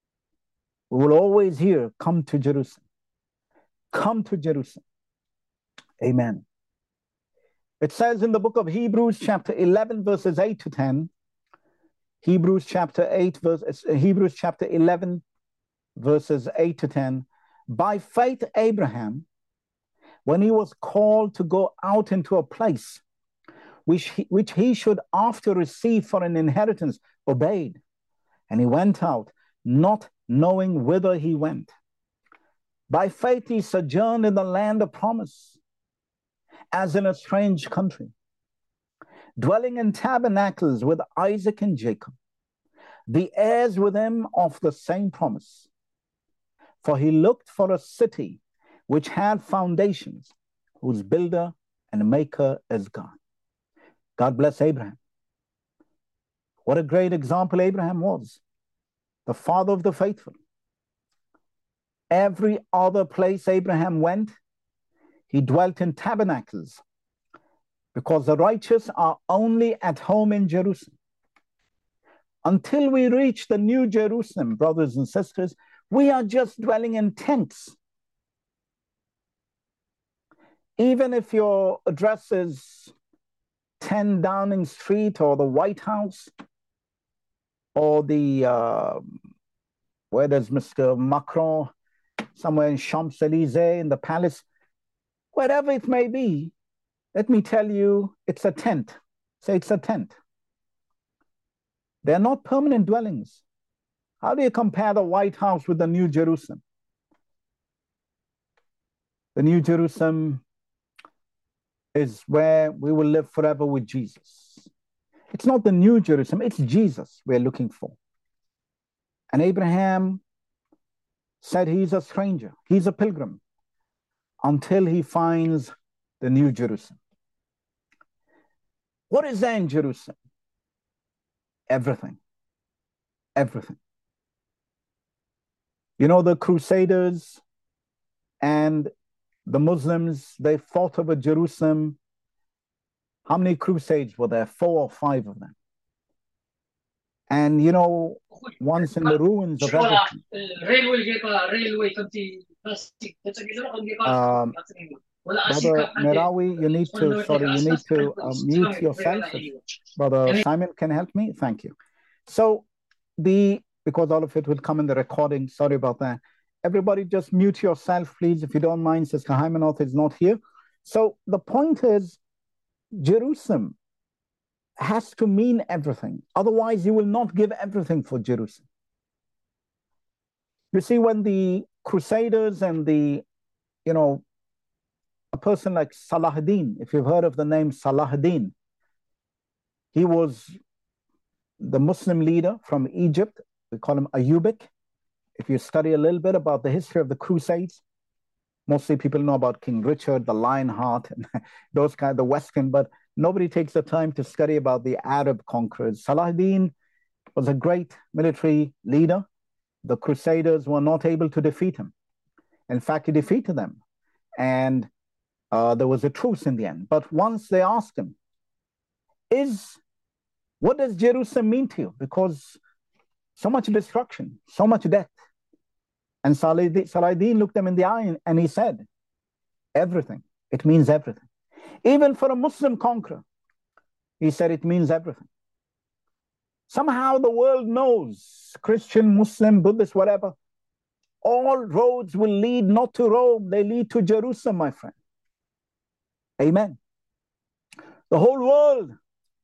We will always hear, come to Jerusalem. Come to Jerusalem. Amen. It says in the book of Hebrews chapter eleven, verses eight to ten, Hebrews chapter eight, verse, Hebrews chapter eleven, verses eight to ten, by faith Abraham, when he was called to go out into a place which he, which he should after receive for an inheritance, obeyed. And he went out, not knowing whither he went. By faith he sojourned in the land of promise, as in a strange country, dwelling in tabernacles with Isaac and Jacob, the heirs with him of the same promise. For he looked for a city which had foundations, whose builder and maker is God. God bless Abraham. What a great example Abraham was, the father of the faithful. Every other place Abraham went, he dwelt in tabernacles, because the righteous are only at home in Jerusalem. Until we reach the New Jerusalem, brothers and sisters, we are just dwelling in tents. Even if your address is ten Downing Street or the White House or the, uh, where there's Mister Macron, somewhere in Champs-Élysées, in the palace, wherever it may be, let me tell you, it's a tent. Say it's a tent. They're not permanent dwellings. How do you compare the White House with the New Jerusalem? The New Jerusalem is where we will live forever with Jesus. It's not the New Jerusalem, it's Jesus we're looking for. And Abraham said he's a stranger, he's a pilgrim, until he finds the New Jerusalem. What is there in Jerusalem? Everything. Everything. You know, the Crusaders and the Muslims, they fought over Jerusalem. How many crusades were there? Four or five of them. And, you know, once in the ruins of everything. Um, Brother Merawi, you need to, sorry, you need to uh, mute yourself. If Brother Simon can help me. Thank you. So the, because all of it will come in the recording, sorry about that. Everybody just mute yourself, please, if you don't mind. Sister Hymenoth is not here. So the point is, Jerusalem has to mean everything. Otherwise, you will not give everything for Jerusalem. You see, when the Crusaders and the, you know, a person like Salahuddin, if you've heard of the name Salahuddin, he was the Muslim leader from Egypt. We call him Ayyubic. If you study a little bit about the history of the Crusades, mostly people know about King Richard, the Lionheart, and those kind of the Western, but nobody takes the time to study about the Arab conquerors. Salahuddin was a great military leader. The Crusaders were not able to defeat him. In fact, he defeated them. And uh, there was a truce in the end. But once they asked him, is, what does Jerusalem mean to you? Because so much destruction, so much death. And Salahuddin looked them in the eye and he said, everything. It means everything. Even for a Muslim conqueror, he said it means everything. Somehow the world knows, Christian, Muslim, Buddhist, whatever, all roads will lead not to Rome, they lead to Jerusalem, my friend. Amen. The whole world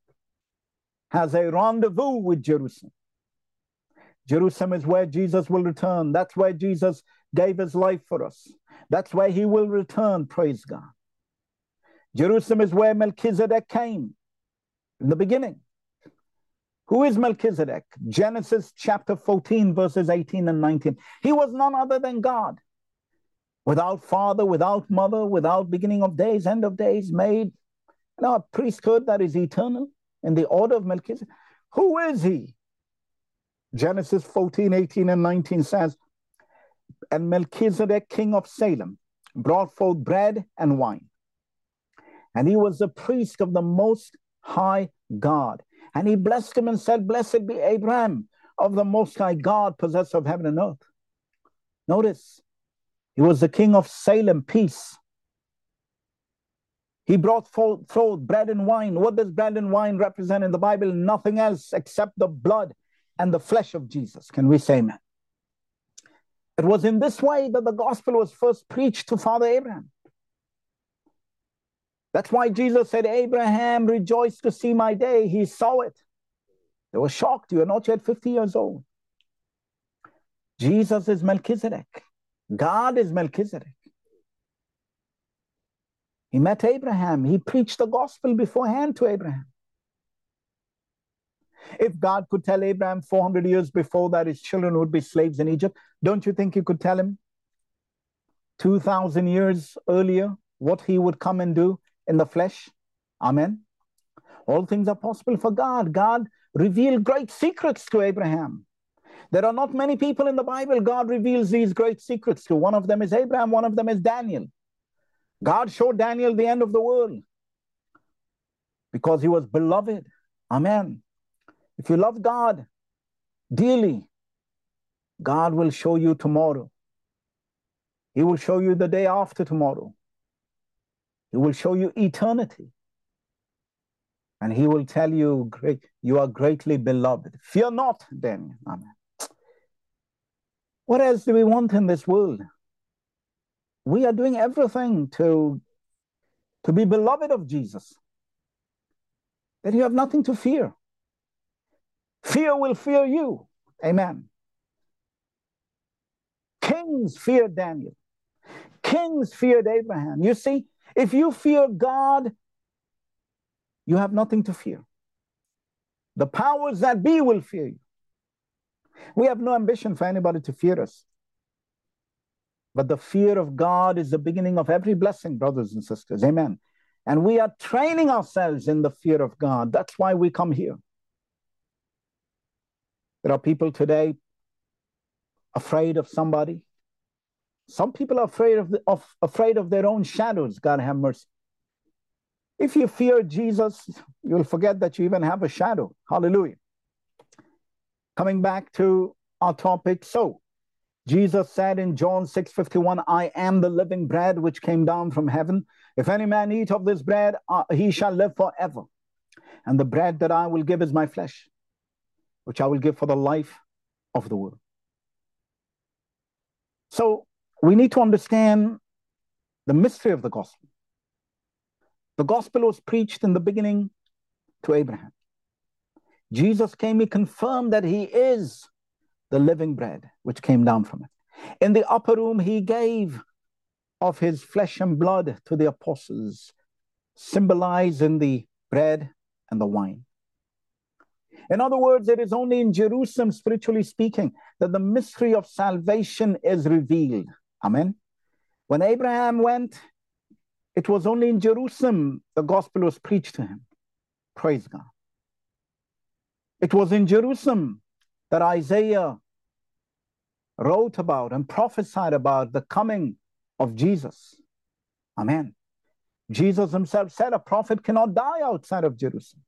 has a rendezvous with Jerusalem. Jerusalem is where Jesus will return. That's where Jesus gave his life for us. That's where he will return, praise God. Jerusalem is where Melchizedek came in the beginning. Who is Melchizedek? Genesis chapter fourteen, verses eighteen and nineteen. He was none other than God. Without father, without mother, without beginning of days, end of days, made, you know, a priesthood that is eternal in the order of Melchizedek. Who is he? Genesis fourteen, eighteen and nineteen says, and Melchizedek, king of Salem, brought forth bread and wine. And he was the priest of the Most High God. And he blessed him and said, blessed be Abraham of the Most High God, possessor of heaven and earth. Notice, he was the king of Salem, peace. He brought forth, forth bread and wine. What does bread and wine represent in the Bible? Nothing else except the blood and the flesh of Jesus. Can we say amen? It was in this way that the gospel was first preached to Father Abraham. That's why Jesus said, Abraham rejoiced to see my day. He saw it. They were shocked. You are not yet fifty years old. Jesus is Melchizedek. God is Melchizedek. He met Abraham. He preached the gospel beforehand to Abraham. If God could tell Abraham four hundred years before that his children would be slaves in Egypt, don't you think he could tell him two thousand years earlier what he would come and do in the flesh? Amen. All things are possible for God. God revealed great secrets to Abraham. There are not many people in the Bible God reveals these great secrets to. One of them is Abraham. One of them is Daniel. God showed Daniel the end of the world because he was beloved. Amen. If you love God dearly, God will show you tomorrow. He will show you the day after tomorrow. He will show you eternity. And he will tell you, great, you are greatly beloved. Fear not, Daniel. Amen. What else do we want in this world? We are doing everything to, to be beloved of Jesus. That you have nothing to fear. Fear will fear you. Amen. Kings feared Daniel. Kings feared Abraham. You see, if you fear God, you have nothing to fear. The powers that be will fear you. We have no ambition for anybody to fear us. But the fear of God is the beginning of every blessing, brothers and sisters. Amen. And we are training ourselves in the fear of God. That's why we come here. There are people today afraid of somebody. Some people are afraid of, the, of, afraid of their own shadows. God have mercy. If you fear Jesus, you'll forget that you even have a shadow. Hallelujah. Coming back to our topic. So, Jesus said in John six fifty-one, I am the living bread which came down from heaven. If any man eat of this bread, uh, he shall live forever. And the bread that I will give is my flesh, which I will give for the life of the world. So we need to understand the mystery of the gospel. The gospel was preached in the beginning to Abraham. Jesus came, he confirmed that he is the living bread which came down from it. In the upper room, he gave of his flesh and blood to the apostles, symbolized in the bread and the wine. In other words, it is only in Jerusalem, spiritually speaking, that the mystery of salvation is revealed. Amen. When Abraham went, it was only in Jerusalem the gospel was preached to him. Praise God. It was in Jerusalem that Isaiah wrote about and prophesied about the coming of Jesus. Amen. Jesus himself said a prophet cannot die outside of Jerusalem.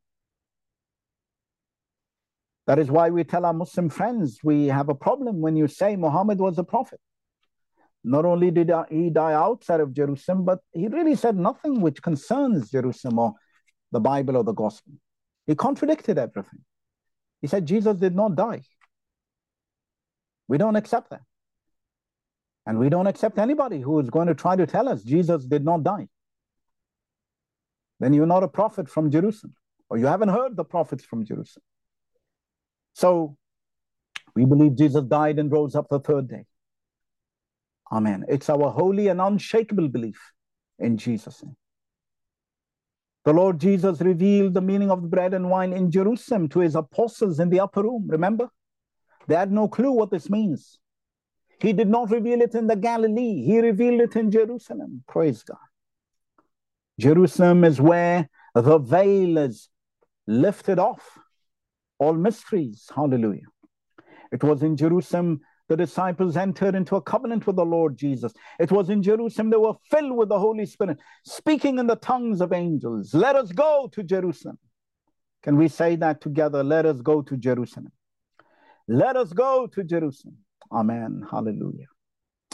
That is why we tell our Muslim friends we have a problem when you say Muhammad was a prophet. Not only did he die outside of Jerusalem, but he really said nothing which concerns Jerusalem or the Bible or the gospel. He contradicted everything. He said Jesus did not die. We don't accept that. And we don't accept anybody who is going to try to tell us Jesus did not die. Then you're not a prophet from Jerusalem, or you haven't heard the prophets from Jerusalem. So we believe Jesus died and rose up the third day. Amen. It's our holy and unshakable belief in Jesus' name. The Lord Jesus revealed the meaning of the bread and wine in Jerusalem to his apostles in the upper room. Remember? They had no clue what this means. He did not reveal it in the Galilee. He revealed it in Jerusalem. Praise God. Jerusalem is where the veil is lifted off. All mysteries. Hallelujah. It was in Jerusalem the disciples entered into a covenant with the Lord Jesus. It was in Jerusalem they were filled with the Holy Spirit, speaking in the tongues of angels. Let us go to Jerusalem. Can we say that together? Let us go to Jerusalem. Let us go to Jerusalem. Amen. Hallelujah.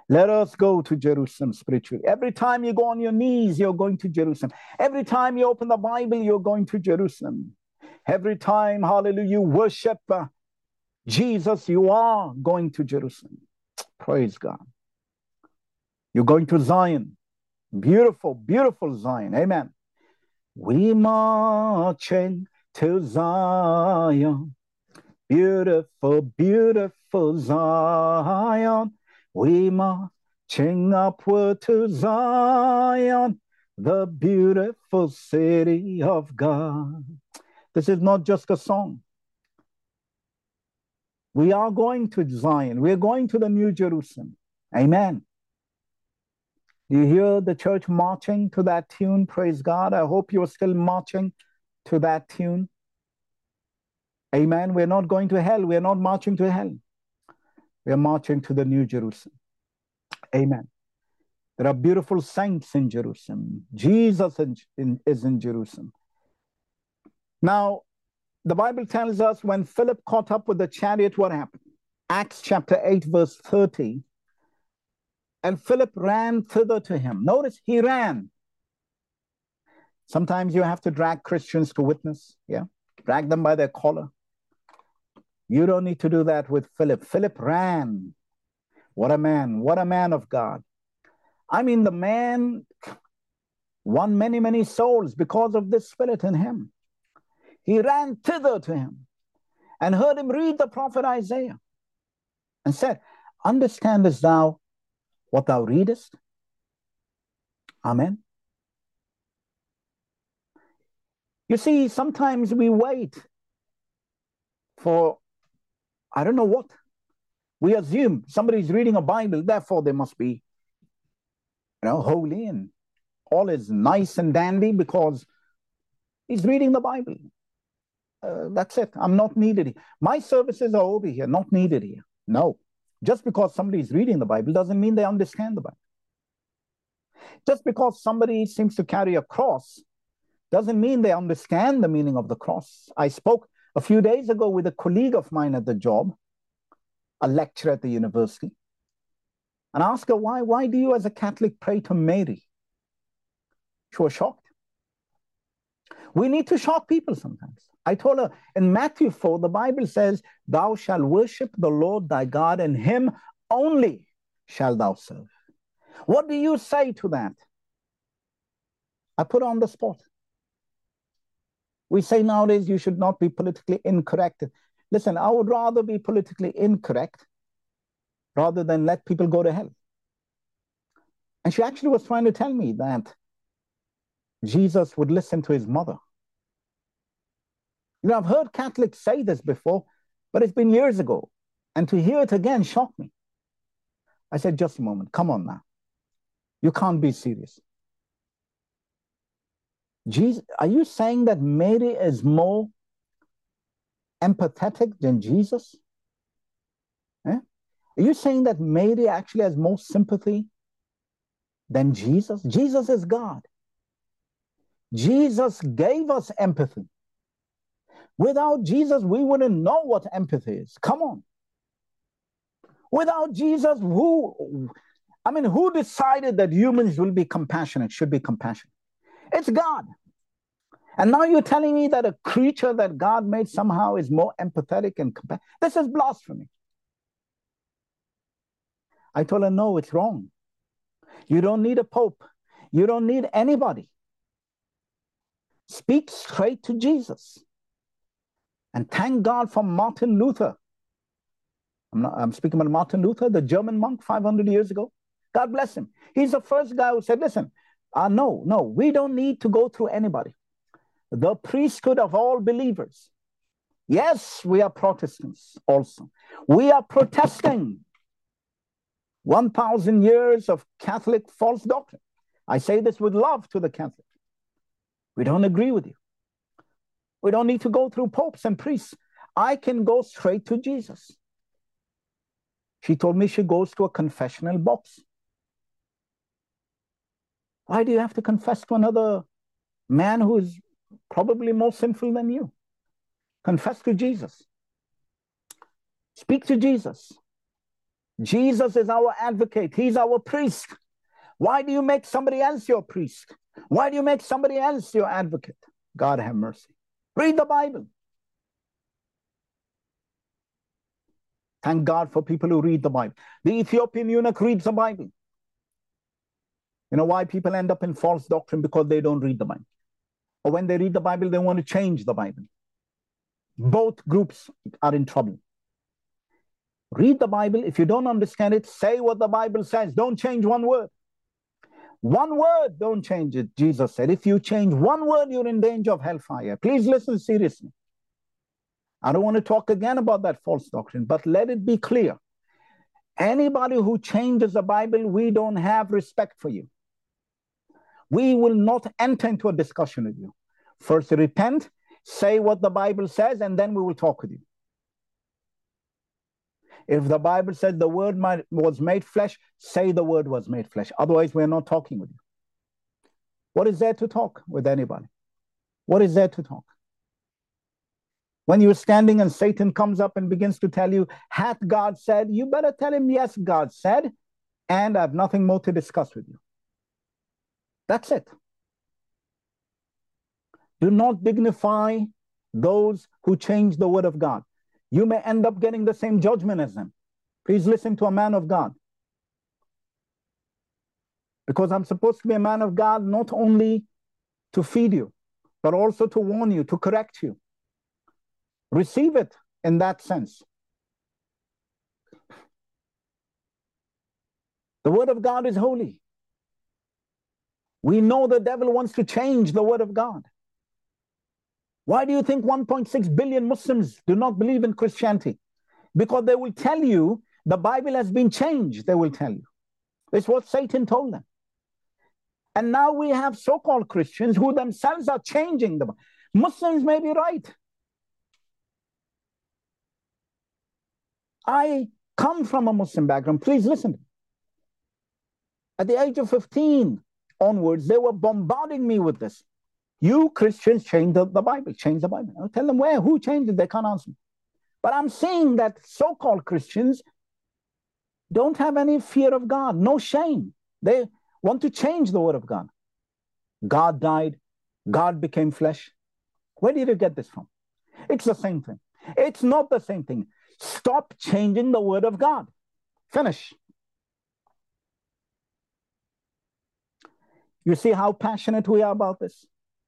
Let us go to Jerusalem spiritually. Every time you go on your knees, you're going to Jerusalem. Every time you open the Bible, you're going to Jerusalem. Every time, hallelujah, you worship uh, Jesus, you are going to Jerusalem. Praise God. You're going to Zion. Beautiful, beautiful Zion. Amen. We marching to Zion. Beautiful, beautiful Zion. We marching upward to Zion, the beautiful city of God. This is not just a song. We are going to Zion. We are going to the New Jerusalem. Amen. Do you hear the church marching to that tune? Praise God. I hope you're still marching to that tune. Amen. We're not going to hell. We're not marching to hell. We're marching to the New Jerusalem. Amen. There are beautiful saints in Jerusalem. Jesus is in Jerusalem. Now, the Bible tells us when Philip caught up with the chariot, what happened? Acts chapter eight, verse thirty. And Philip ran thither to him. Notice, he ran. Sometimes you have to drag Christians to witness. Yeah. Drag them by their collar. You don't need to do that with Philip. Philip ran. What a man. What a man of God. I mean, the man won many, many souls because of this spirit in him. He ran thither to him and heard him read the prophet Isaiah and said, understandest thou what thou readest? Amen. You see, sometimes we wait for, I don't know what. We assume somebody's reading a Bible, therefore they must be, you know, holy and all is nice and dandy because he's reading the Bible. Uh, that's it. I'm not needed here. My services are over here, not needed here. No. Just because somebody is reading the Bible doesn't mean they understand the Bible. Just because somebody seems to carry a cross doesn't mean they understand the meaning of the cross. I spoke a few days ago with a colleague of mine at the job, a lecturer at the university, and I asked her, why, why do you as a Catholic pray to Mary? She was shocked. We need to shock people sometimes. I told her in Matthew four, the Bible says, thou shalt worship the Lord thy God, and him only shalt thou serve. What do you say to that? I put her on the spot. We say nowadays you should not be politically incorrect. Listen, I would rather be politically incorrect rather than let people go to hell. And she actually was trying to tell me that Jesus would listen to his mother. You know, I've heard Catholics say this before, but it's been years ago. And to hear it again shocked me. I said, just a moment, come on now. You can't be serious. Jesus, are you saying that Mary is more empathetic than Jesus? Eh? Are you saying that Mary actually has more sympathy than Jesus? Jesus is God. Jesus gave us empathy. Without Jesus, we wouldn't know what empathy is. Come on. Without Jesus, who, I mean, who decided that humans will be compassionate, should be compassionate? It's God. And now you're telling me that a creature that God made somehow is more empathetic and compassionate. This is blasphemy. I told her, no, it's wrong. You don't need a pope. You don't need anybody. Speak straight to Jesus. And thank God for Martin Luther. I'm, not, I'm speaking about Martin Luther, the German monk five hundred years ago. God bless him. He's the first guy who said, listen, uh, no, no, we don't need to go through anybody. The priesthood of all believers. Yes, we are Protestants also. We are protesting one thousand years of Catholic false doctrine. I say this with love to the Catholics. We don't agree with you. We don't need to go through popes and priests. I can go straight to Jesus. She told me she goes to a confessional box. Why do you have to confess to another man who is probably more sinful than you? Confess to Jesus. Speak to Jesus. Jesus is our advocate. He's our priest. Why do you make somebody else your priest? Why do you make somebody else your advocate? God have mercy. Read the Bible. Thank God for people who read the Bible. The Ethiopian eunuch reads the Bible. You know why people end up in false doctrine? Because they don't read the Bible. Or when they read the Bible, they want to change the Bible. Both groups are in trouble. Read the Bible. If you don't understand it, say what the Bible says. Don't change one word. One word, don't change it. Jesus said, if you change one word, you're in danger of hellfire. Please listen seriously. I don't want to talk again about that false doctrine, but let it be clear. Anybody who changes the Bible, we don't have respect for you. We will not enter into a discussion with you. First, repent, say what the Bible says, and then we will talk with you. If the Bible says the word was made flesh, say the word was made flesh. Otherwise, we're not talking with you. What is there to talk with anybody? What is there to talk? When you're standing and Satan comes up and begins to tell you, hath God said, you better tell him, yes, God said, and I have nothing more to discuss with you. That's it. Do not dignify those who change the word of God. You may end up getting the same judgment as them. Please listen to a man of God. Because I'm supposed to be a man of God not only to feed you, but also to warn you, to correct you. Receive it in that sense. The word of God is holy. We know the devil wants to change the word of God. Why do you think one point six billion Muslims do not believe in Christianity? Because they will tell you the Bible has been changed, they will tell you. It's what Satan told them. And now we have so-called Christians who themselves are changing the Bible. Muslims may be right. I come from a Muslim background. Please listen. At the age of fifteen onwards, they were bombarding me with this. You Christians change the, the Bible, change the Bible. I'll tell them where, who changed it? They can't answer me. But I'm seeing that so-called Christians don't have any fear of God, no shame. They want to change the word of God. God died, God became flesh. Where did you get this from? It's the same thing. It's not the same thing. Stop changing the word of God. Finish. You see how passionate we are about this?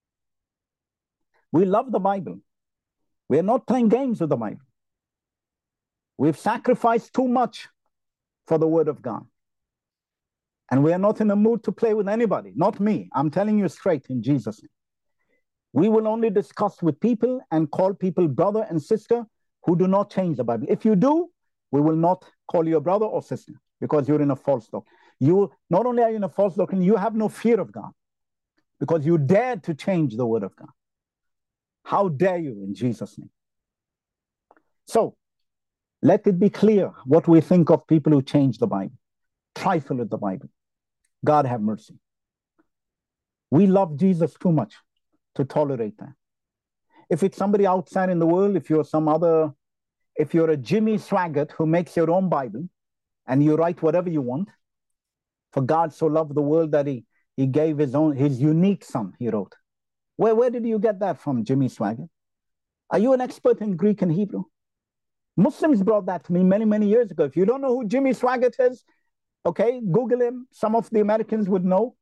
We love the Bible. We are not playing games with the Bible. We've sacrificed too much for the word of God. And we are not in a mood to play with anybody, not me. I'm telling you straight in Jesus' name. We will only discuss with people and call people brother and sister who do not change the Bible. If you do, we will not call you a brother or sister because you're in a false doctrine. You, not only are you in a false doctrine, you have no fear of God because you dared to change the word of God. How dare you in Jesus' name? So, let it be clear what we think of people who change the Bible, trifle with the Bible. God have mercy. We love Jesus too much to tolerate that. If it's somebody outside in the world, if you're some other, if you're a Jimmy Swaggart who makes your own Bible and you write whatever you want, for God so loved the world that he, he gave his own, his unique son, he wrote. Where, where did you get that from, Jimmy Swaggart? Are you an expert in Greek and Hebrew? Muslims brought that to me many, many years ago. If you don't know who Jimmy Swaggart is, okay, Google him. Some of the Americans would know.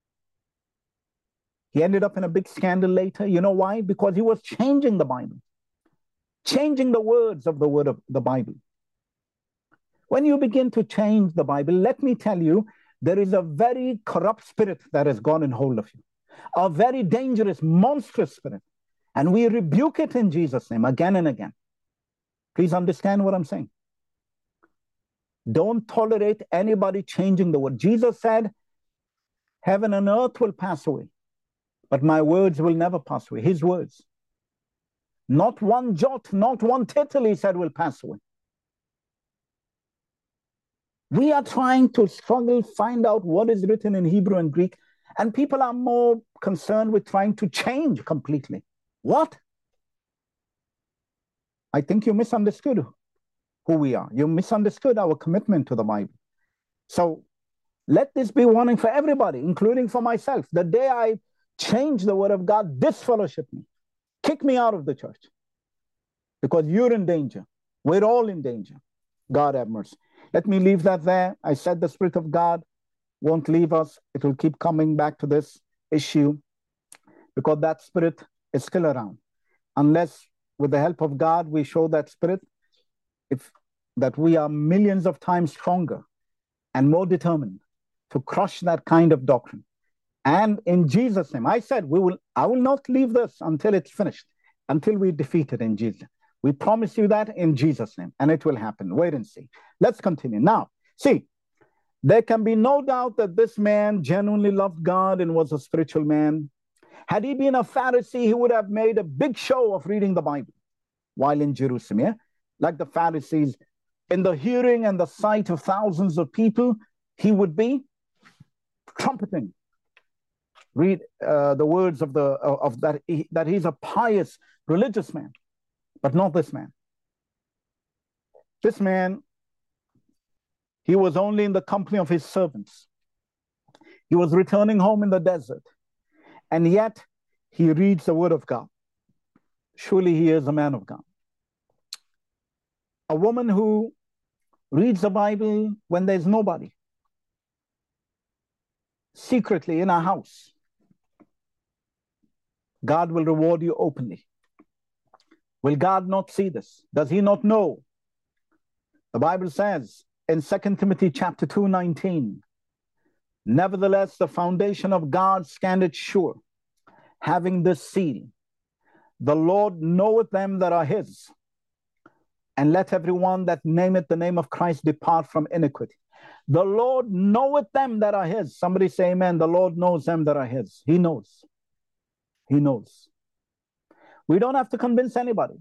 He ended up in a big scandal later. You know why? Because he was changing the Bible, changing the words of the word of the Bible. When you begin to change the Bible, let me tell you, there is a very corrupt spirit that has gone in hold of you, a very dangerous, monstrous spirit. And we rebuke it in Jesus' name again and again. Please understand what I'm saying. Don't tolerate anybody changing the word. Jesus said, heaven and earth will pass away, but my words will never pass away. His words. Not one jot, not one tittle, he said, will pass away. We are trying to struggle, find out what is written in Hebrew and Greek, and people are more concerned with trying to change completely. What? I think you misunderstood who we are. You misunderstood our commitment to the Bible. So let this be warning for everybody, including for myself. The day I change the word of God, disfellowship me, kick me out of the church, because you're in danger. We're all in danger. God have mercy. Let me leave that there. I said the Spirit of God won't leave us. It will keep coming back to this issue, because that Spirit is still around. Unless with the help of God, we show that Spirit, if that we are millions of times stronger and more determined to crush that kind of doctrine. And in Jesus' name, I said, we will, I will not leave this until it's finished, until we defeat it in Jesus. We promise you that in Jesus' name, and it will happen. Wait and see. Let's continue. Now, see, there can be no doubt that this man genuinely loved God and was a spiritual man. Had he been a Pharisee, he would have made a big show of reading the Bible while in Jerusalem, yeah? Like the Pharisees, in the hearing and the sight of thousands of people, he would be trumpeting, read uh, the words of the uh, of that he, that he's a pious religious man, but not this man. This man, he was only in the company of his servants. He was returning home in the desert, and yet he reads the word of God. Surely he is a man of God. A woman who reads the Bible when there's nobody, secretly in a house. God will reward you openly. Will God not see this? Does he not know? The Bible says in Second Timothy chapter two, nineteen, nevertheless, the foundation of God standeth sure, having this seal, the Lord knoweth them that are his, and let everyone that nameth the name of Christ depart from iniquity. The Lord knoweth them that are his. Somebody say amen. The Lord knows them that are his. He knows. He knows. We don't have to convince anybody.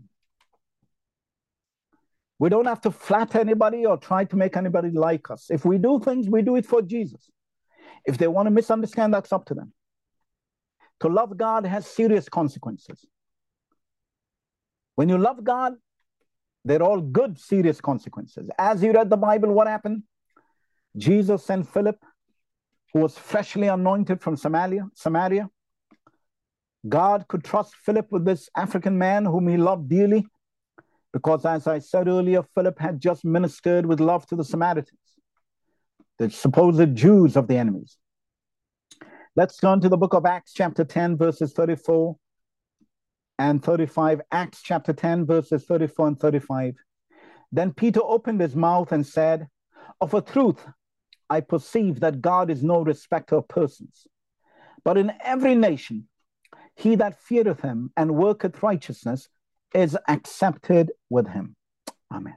We don't have to flatter anybody or try to make anybody like us. If we do things, we do it for Jesus. If they want to misunderstand, that's up to them. To love God has serious consequences. When you love God, they're all good, serious consequences. As you read the Bible, what happened? Jesus sent Philip, who was freshly anointed from Samaria. Samaria. God could trust Philip with this African man whom he loved dearly, because as I said earlier, Philip had just ministered with love to the Samaritans, the supposed Jews of the enemies. Let's turn to the book of Acts chapter ten, verses thirty-four and thirty-five. Acts chapter ten, verses thirty-four and thirty-five. Then Peter opened his mouth and said, of a truth, I perceive that God is no respecter of persons, but in every nation, he that feareth him and worketh righteousness is accepted with him. Amen.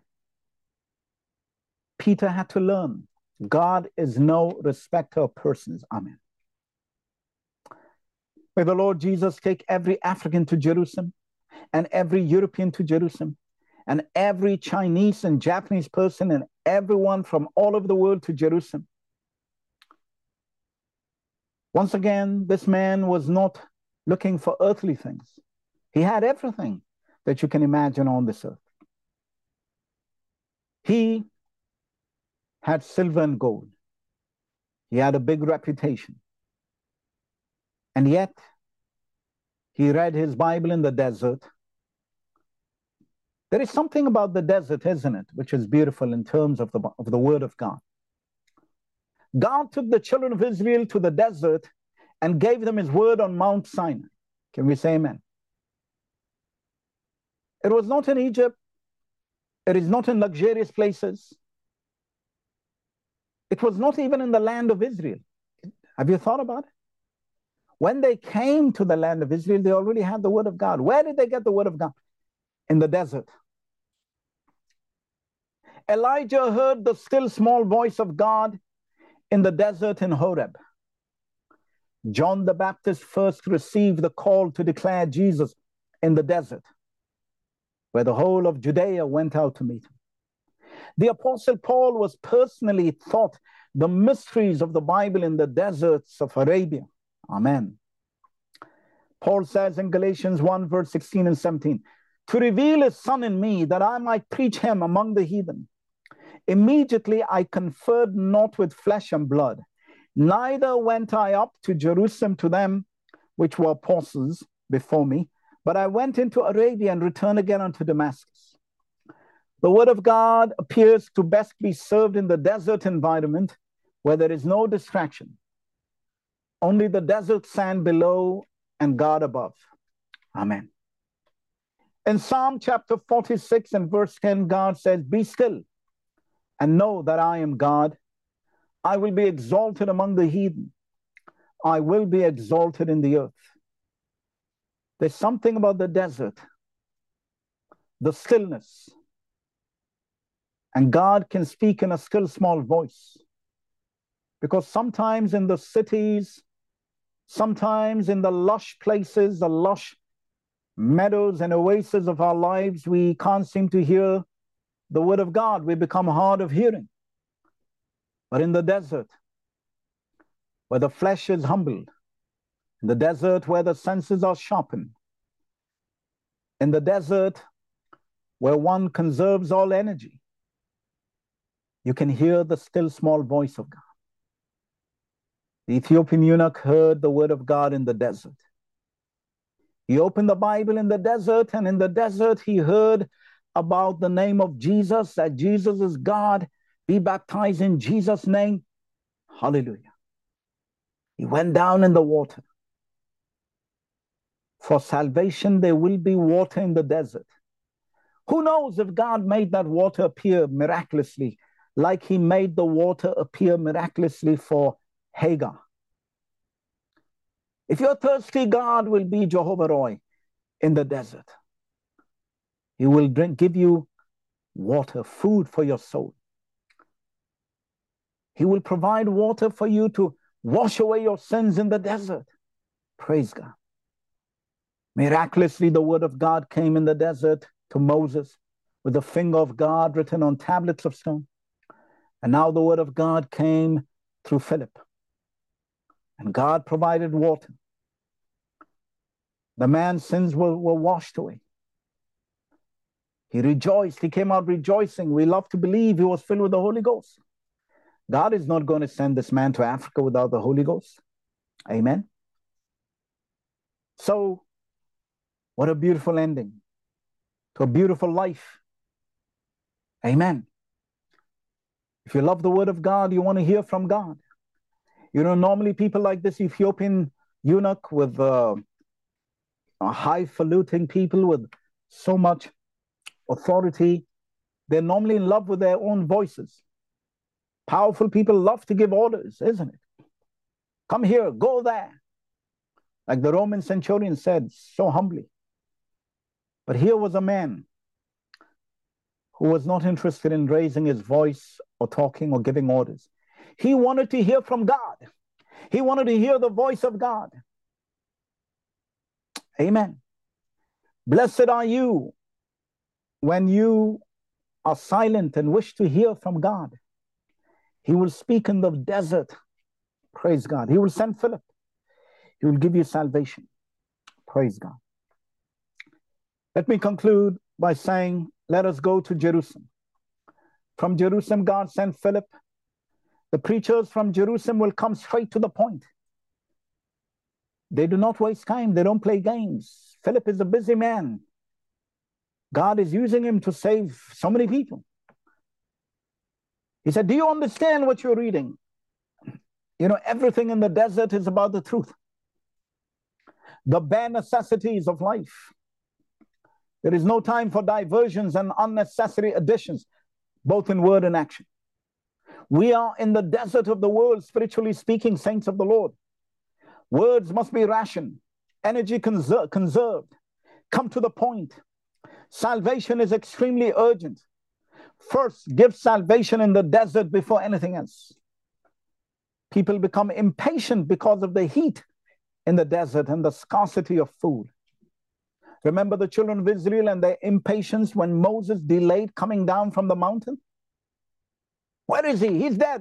Peter had to learn God is no respecter of persons. Amen. May the Lord Jesus take every African to Jerusalem, and every European to Jerusalem, and every Chinese and Japanese person and everyone from all over the world to Jerusalem. Once again, this man was not looking for earthly things. He had everything that you can imagine on this earth. He had silver and gold. He had a big reputation. And yet, he read his Bible in the desert. There is something about the desert, isn't it, which is beautiful in terms of the, of the word of God. God took the children of Israel to the desert and gave them his word on Mount Sinai. Can we say amen? It was not in Egypt. It is not in luxurious places. It was not even in the land of Israel. Have you thought about it? When they came to the land of Israel, they already had the word of God. Where did they get the word of God? In the desert. Elijah heard the still small voice of God in the desert in Horeb. John the Baptist first received the call to declare Jesus in the desert, where the whole of Judea went out to meet him. The Apostle Paul was personally taught the mysteries of the Bible in the deserts of Arabia. Amen. Paul says in Galatians one, verse sixteen and seventeen, to reveal his Son in me, that I might preach him among the heathen. Immediately I conferred not with flesh and blood, neither went I up to Jerusalem to them which were apostles before me, but I went into Arabia and returned again unto Damascus. The word of God appears to best be served in the desert environment where there is no distraction, only the desert sand below and God above. Amen. In Psalm chapter forty-six and verse ten, God says, be still and know that I am God. I will be exalted among the heathen. I will be exalted in the earth. There's something about the desert, the stillness, and God can speak in a still small voice. Because sometimes in the cities, sometimes in the lush places, the lush meadows and oases of our lives, we can't seem to hear the word of God. We become hard of hearing. But in the desert, where the flesh is humbled, in the desert where the senses are sharpened, in the desert where one conserves all energy, you can hear the still small voice of God. The Ethiopian eunuch heard the word of God in the desert. He opened the Bible in the desert, and in the desert he heard about the name of Jesus, that Jesus is God. Be baptized in Jesus' name. Hallelujah. He went down in the water. For salvation, there will be water in the desert. Who knows if God made that water appear miraculously, like he made the water appear miraculously for Hagar. If you're thirsty, God will be Jehovah Roy in the desert. He will drink, give you water, food for your soul. He will provide water for you to wash away your sins in the desert. Praise God. Miraculously, the word of God came in the desert to Moses with the finger of God written on tablets of stone. And now the word of God came through Philip. And God provided water. The man's sins were, were washed away. He rejoiced. He came out rejoicing. We love to believe he was filled with the Holy Ghost. God is not going to send this man to Africa without the Holy Ghost. Amen. So, what a beautiful ending to a beautiful life. Amen. If you love the word of God, you want to hear from God. You know, normally people like this Ethiopian eunuch with uh, highfalutin people with so much authority, they're normally in love with their own voices. Powerful people love to give orders, isn't it? Come here, go there. Like the Roman centurion said so humbly. But here was a man who was not interested in raising his voice or talking or giving orders. He wanted to hear from God. He wanted to hear the voice of God. Amen. Blessed are you when you are silent and wish to hear from God. He will speak in the desert. Praise God. He will send Philip. He will give you salvation. Praise God. Let me conclude by saying, let us go to Jerusalem. From Jerusalem, God sent Philip. The preachers from Jerusalem will come straight to the point. They do not waste time. They don't play games. Philip is a busy man. God is using him to save so many people. He said, do you understand what you're reading? You know, everything in the desert is about the truth. The bare necessities of life. There is no time for diversions and unnecessary additions, both in word and action. We are in the desert of the world, spiritually speaking, saints of the Lord. Words must be rationed, energy conser- conserved, come to the point. Salvation is extremely urgent. First, give salvation in the desert before anything else. People become impatient because of the heat in the desert and the scarcity of food. Remember the children of Israel and their impatience when Moses delayed coming down from the mountain? Where is he? He's dead.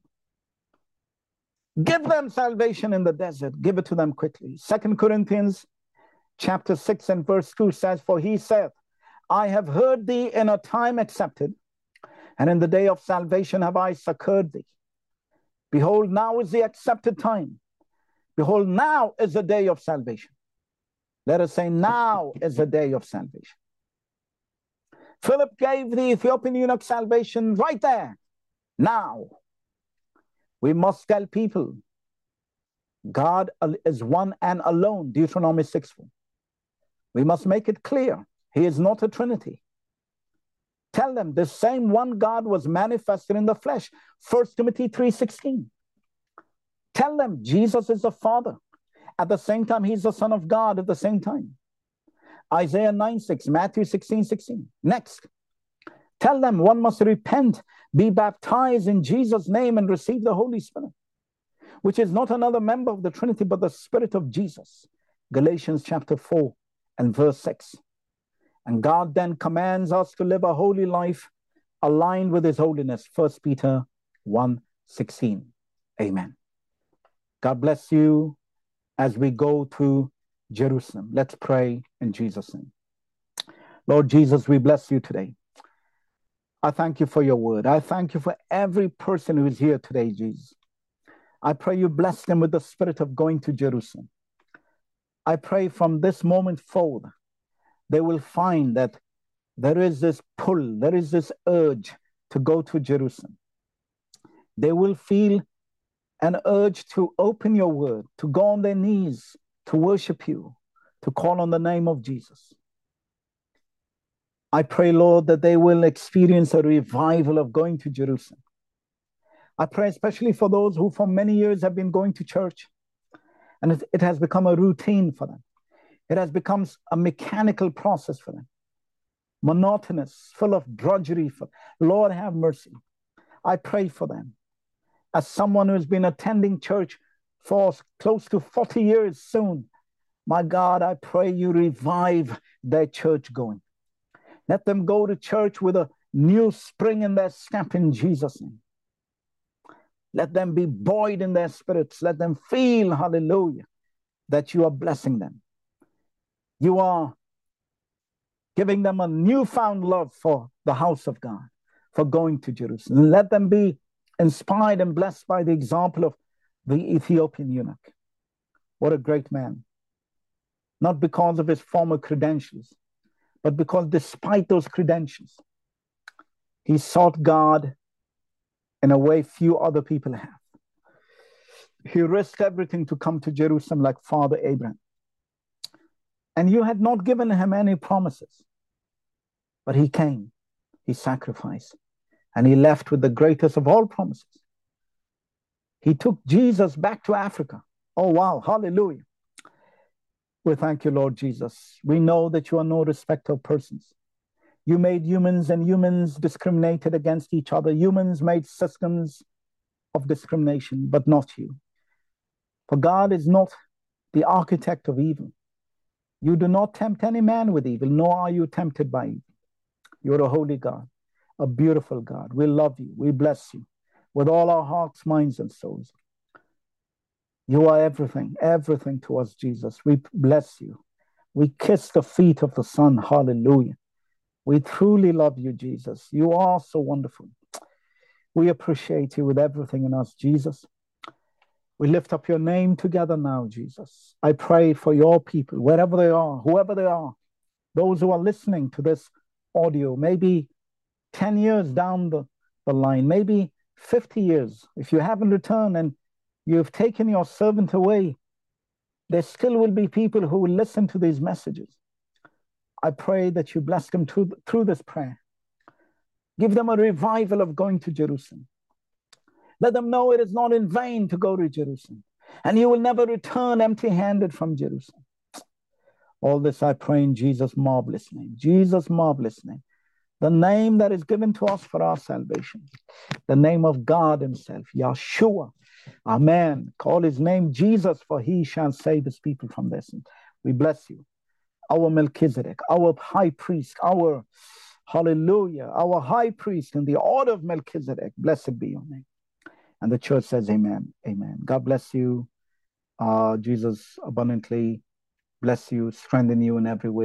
Give them salvation in the desert. Give it to them quickly. Second Corinthians chapter six and verse two says, for he saith, I have heard thee in a time accepted, and in the day of salvation have I succored thee. Behold, now is the accepted time. Behold, now is the day of salvation. Let us say, now is the day of salvation. Philip gave the Ethiopian eunuch salvation right there. Now, we must tell people, God is one and alone, Deuteronomy six four. We must make it clear, he is not a trinity. Tell them the same one God was manifested in the flesh, First Timothy three sixteen. Tell them Jesus is the Father. At the same time, he's the Son of God at the same time. Isaiah nine six, Matthew sixteen sixteen. Next, tell them one must repent, be baptized in Jesus' name, and receive the Holy Spirit, which is not another member of the Trinity, but the Spirit of Jesus. Galatians chapter four and verse six. And God then commands us to live a holy life aligned with his holiness. First Peter one sixteen. Amen. God bless you as we go to Jerusalem. Let's pray in Jesus' name. Lord Jesus, we bless you today. I thank you for your word. I thank you for every person who is here today, Jesus. I pray you bless them with the spirit of going to Jerusalem. I pray from this moment forward, they will find that there is this pull, there is this urge to go to Jerusalem. They will feel an urge to open your word, to go on their knees, to worship you, to call on the name of Jesus. I pray, Lord, that they will experience a revival of going to Jerusalem. I pray especially for those who for many years have been going to church, and it, it has become a routine for them. It has become a mechanical process for them, monotonous, full of drudgery. For Lord, have mercy. I pray for them. As someone who has been attending church for close to forty years soon, my God, I pray you revive their church going. Let them go to church with a new spring in their step in Jesus' name. Let them be buoyed in their spirits. Let them feel, hallelujah, that you are blessing them. You are giving them a newfound love for the house of God, for going to Jerusalem. Let them be inspired and blessed by the example of the Ethiopian eunuch. What a great man. Not because of his former credentials, but because despite those credentials, he sought God in a way few other people have. He risked everything to come to Jerusalem like Father Abraham. And you had not given him any promises, but he came, he sacrificed, and he left with the greatest of all promises. He took Jesus back to Africa. Oh, wow, hallelujah. We thank you, Lord Jesus. We know that you are no respecter of persons. You made humans, and humans discriminated against each other. Humans made systems of discrimination, but not you. For God is not the architect of evil. You do not tempt any man with evil, nor are you tempted by evil. You're a holy God, a beautiful God. We love you. We bless you with all our hearts, minds, and souls. You are everything, everything to us, Jesus. We bless you. We kiss the feet of the Son. Hallelujah. We truly love you, Jesus. You are so wonderful. We appreciate you with everything in us, Jesus. We lift up your name together now, Jesus. I pray for your people, wherever they are, whoever they are, those who are listening to this audio, maybe ten years down the, the line, maybe fifty years. If you haven't returned and you've taken your servant away, there still will be people who will listen to these messages. I pray that you bless them through, through this prayer. Give them a revival of going to Jerusalem. Let them know it is not in vain to go to Jerusalem, and you will never return empty-handed from Jerusalem. All this I pray in Jesus' marvelous name. Jesus' marvelous name. The name that is given to us for our salvation. The name of God himself, Yeshua. Amen. Call his name Jesus, for he shall save his people from their sin. We bless you. Our Melchizedek, our high priest, our, hallelujah, our high priest in the order of Melchizedek. Blessed be your name. And the church says amen, amen. God bless you. Uh, Jesus abundantly bless you, strengthen you in every way.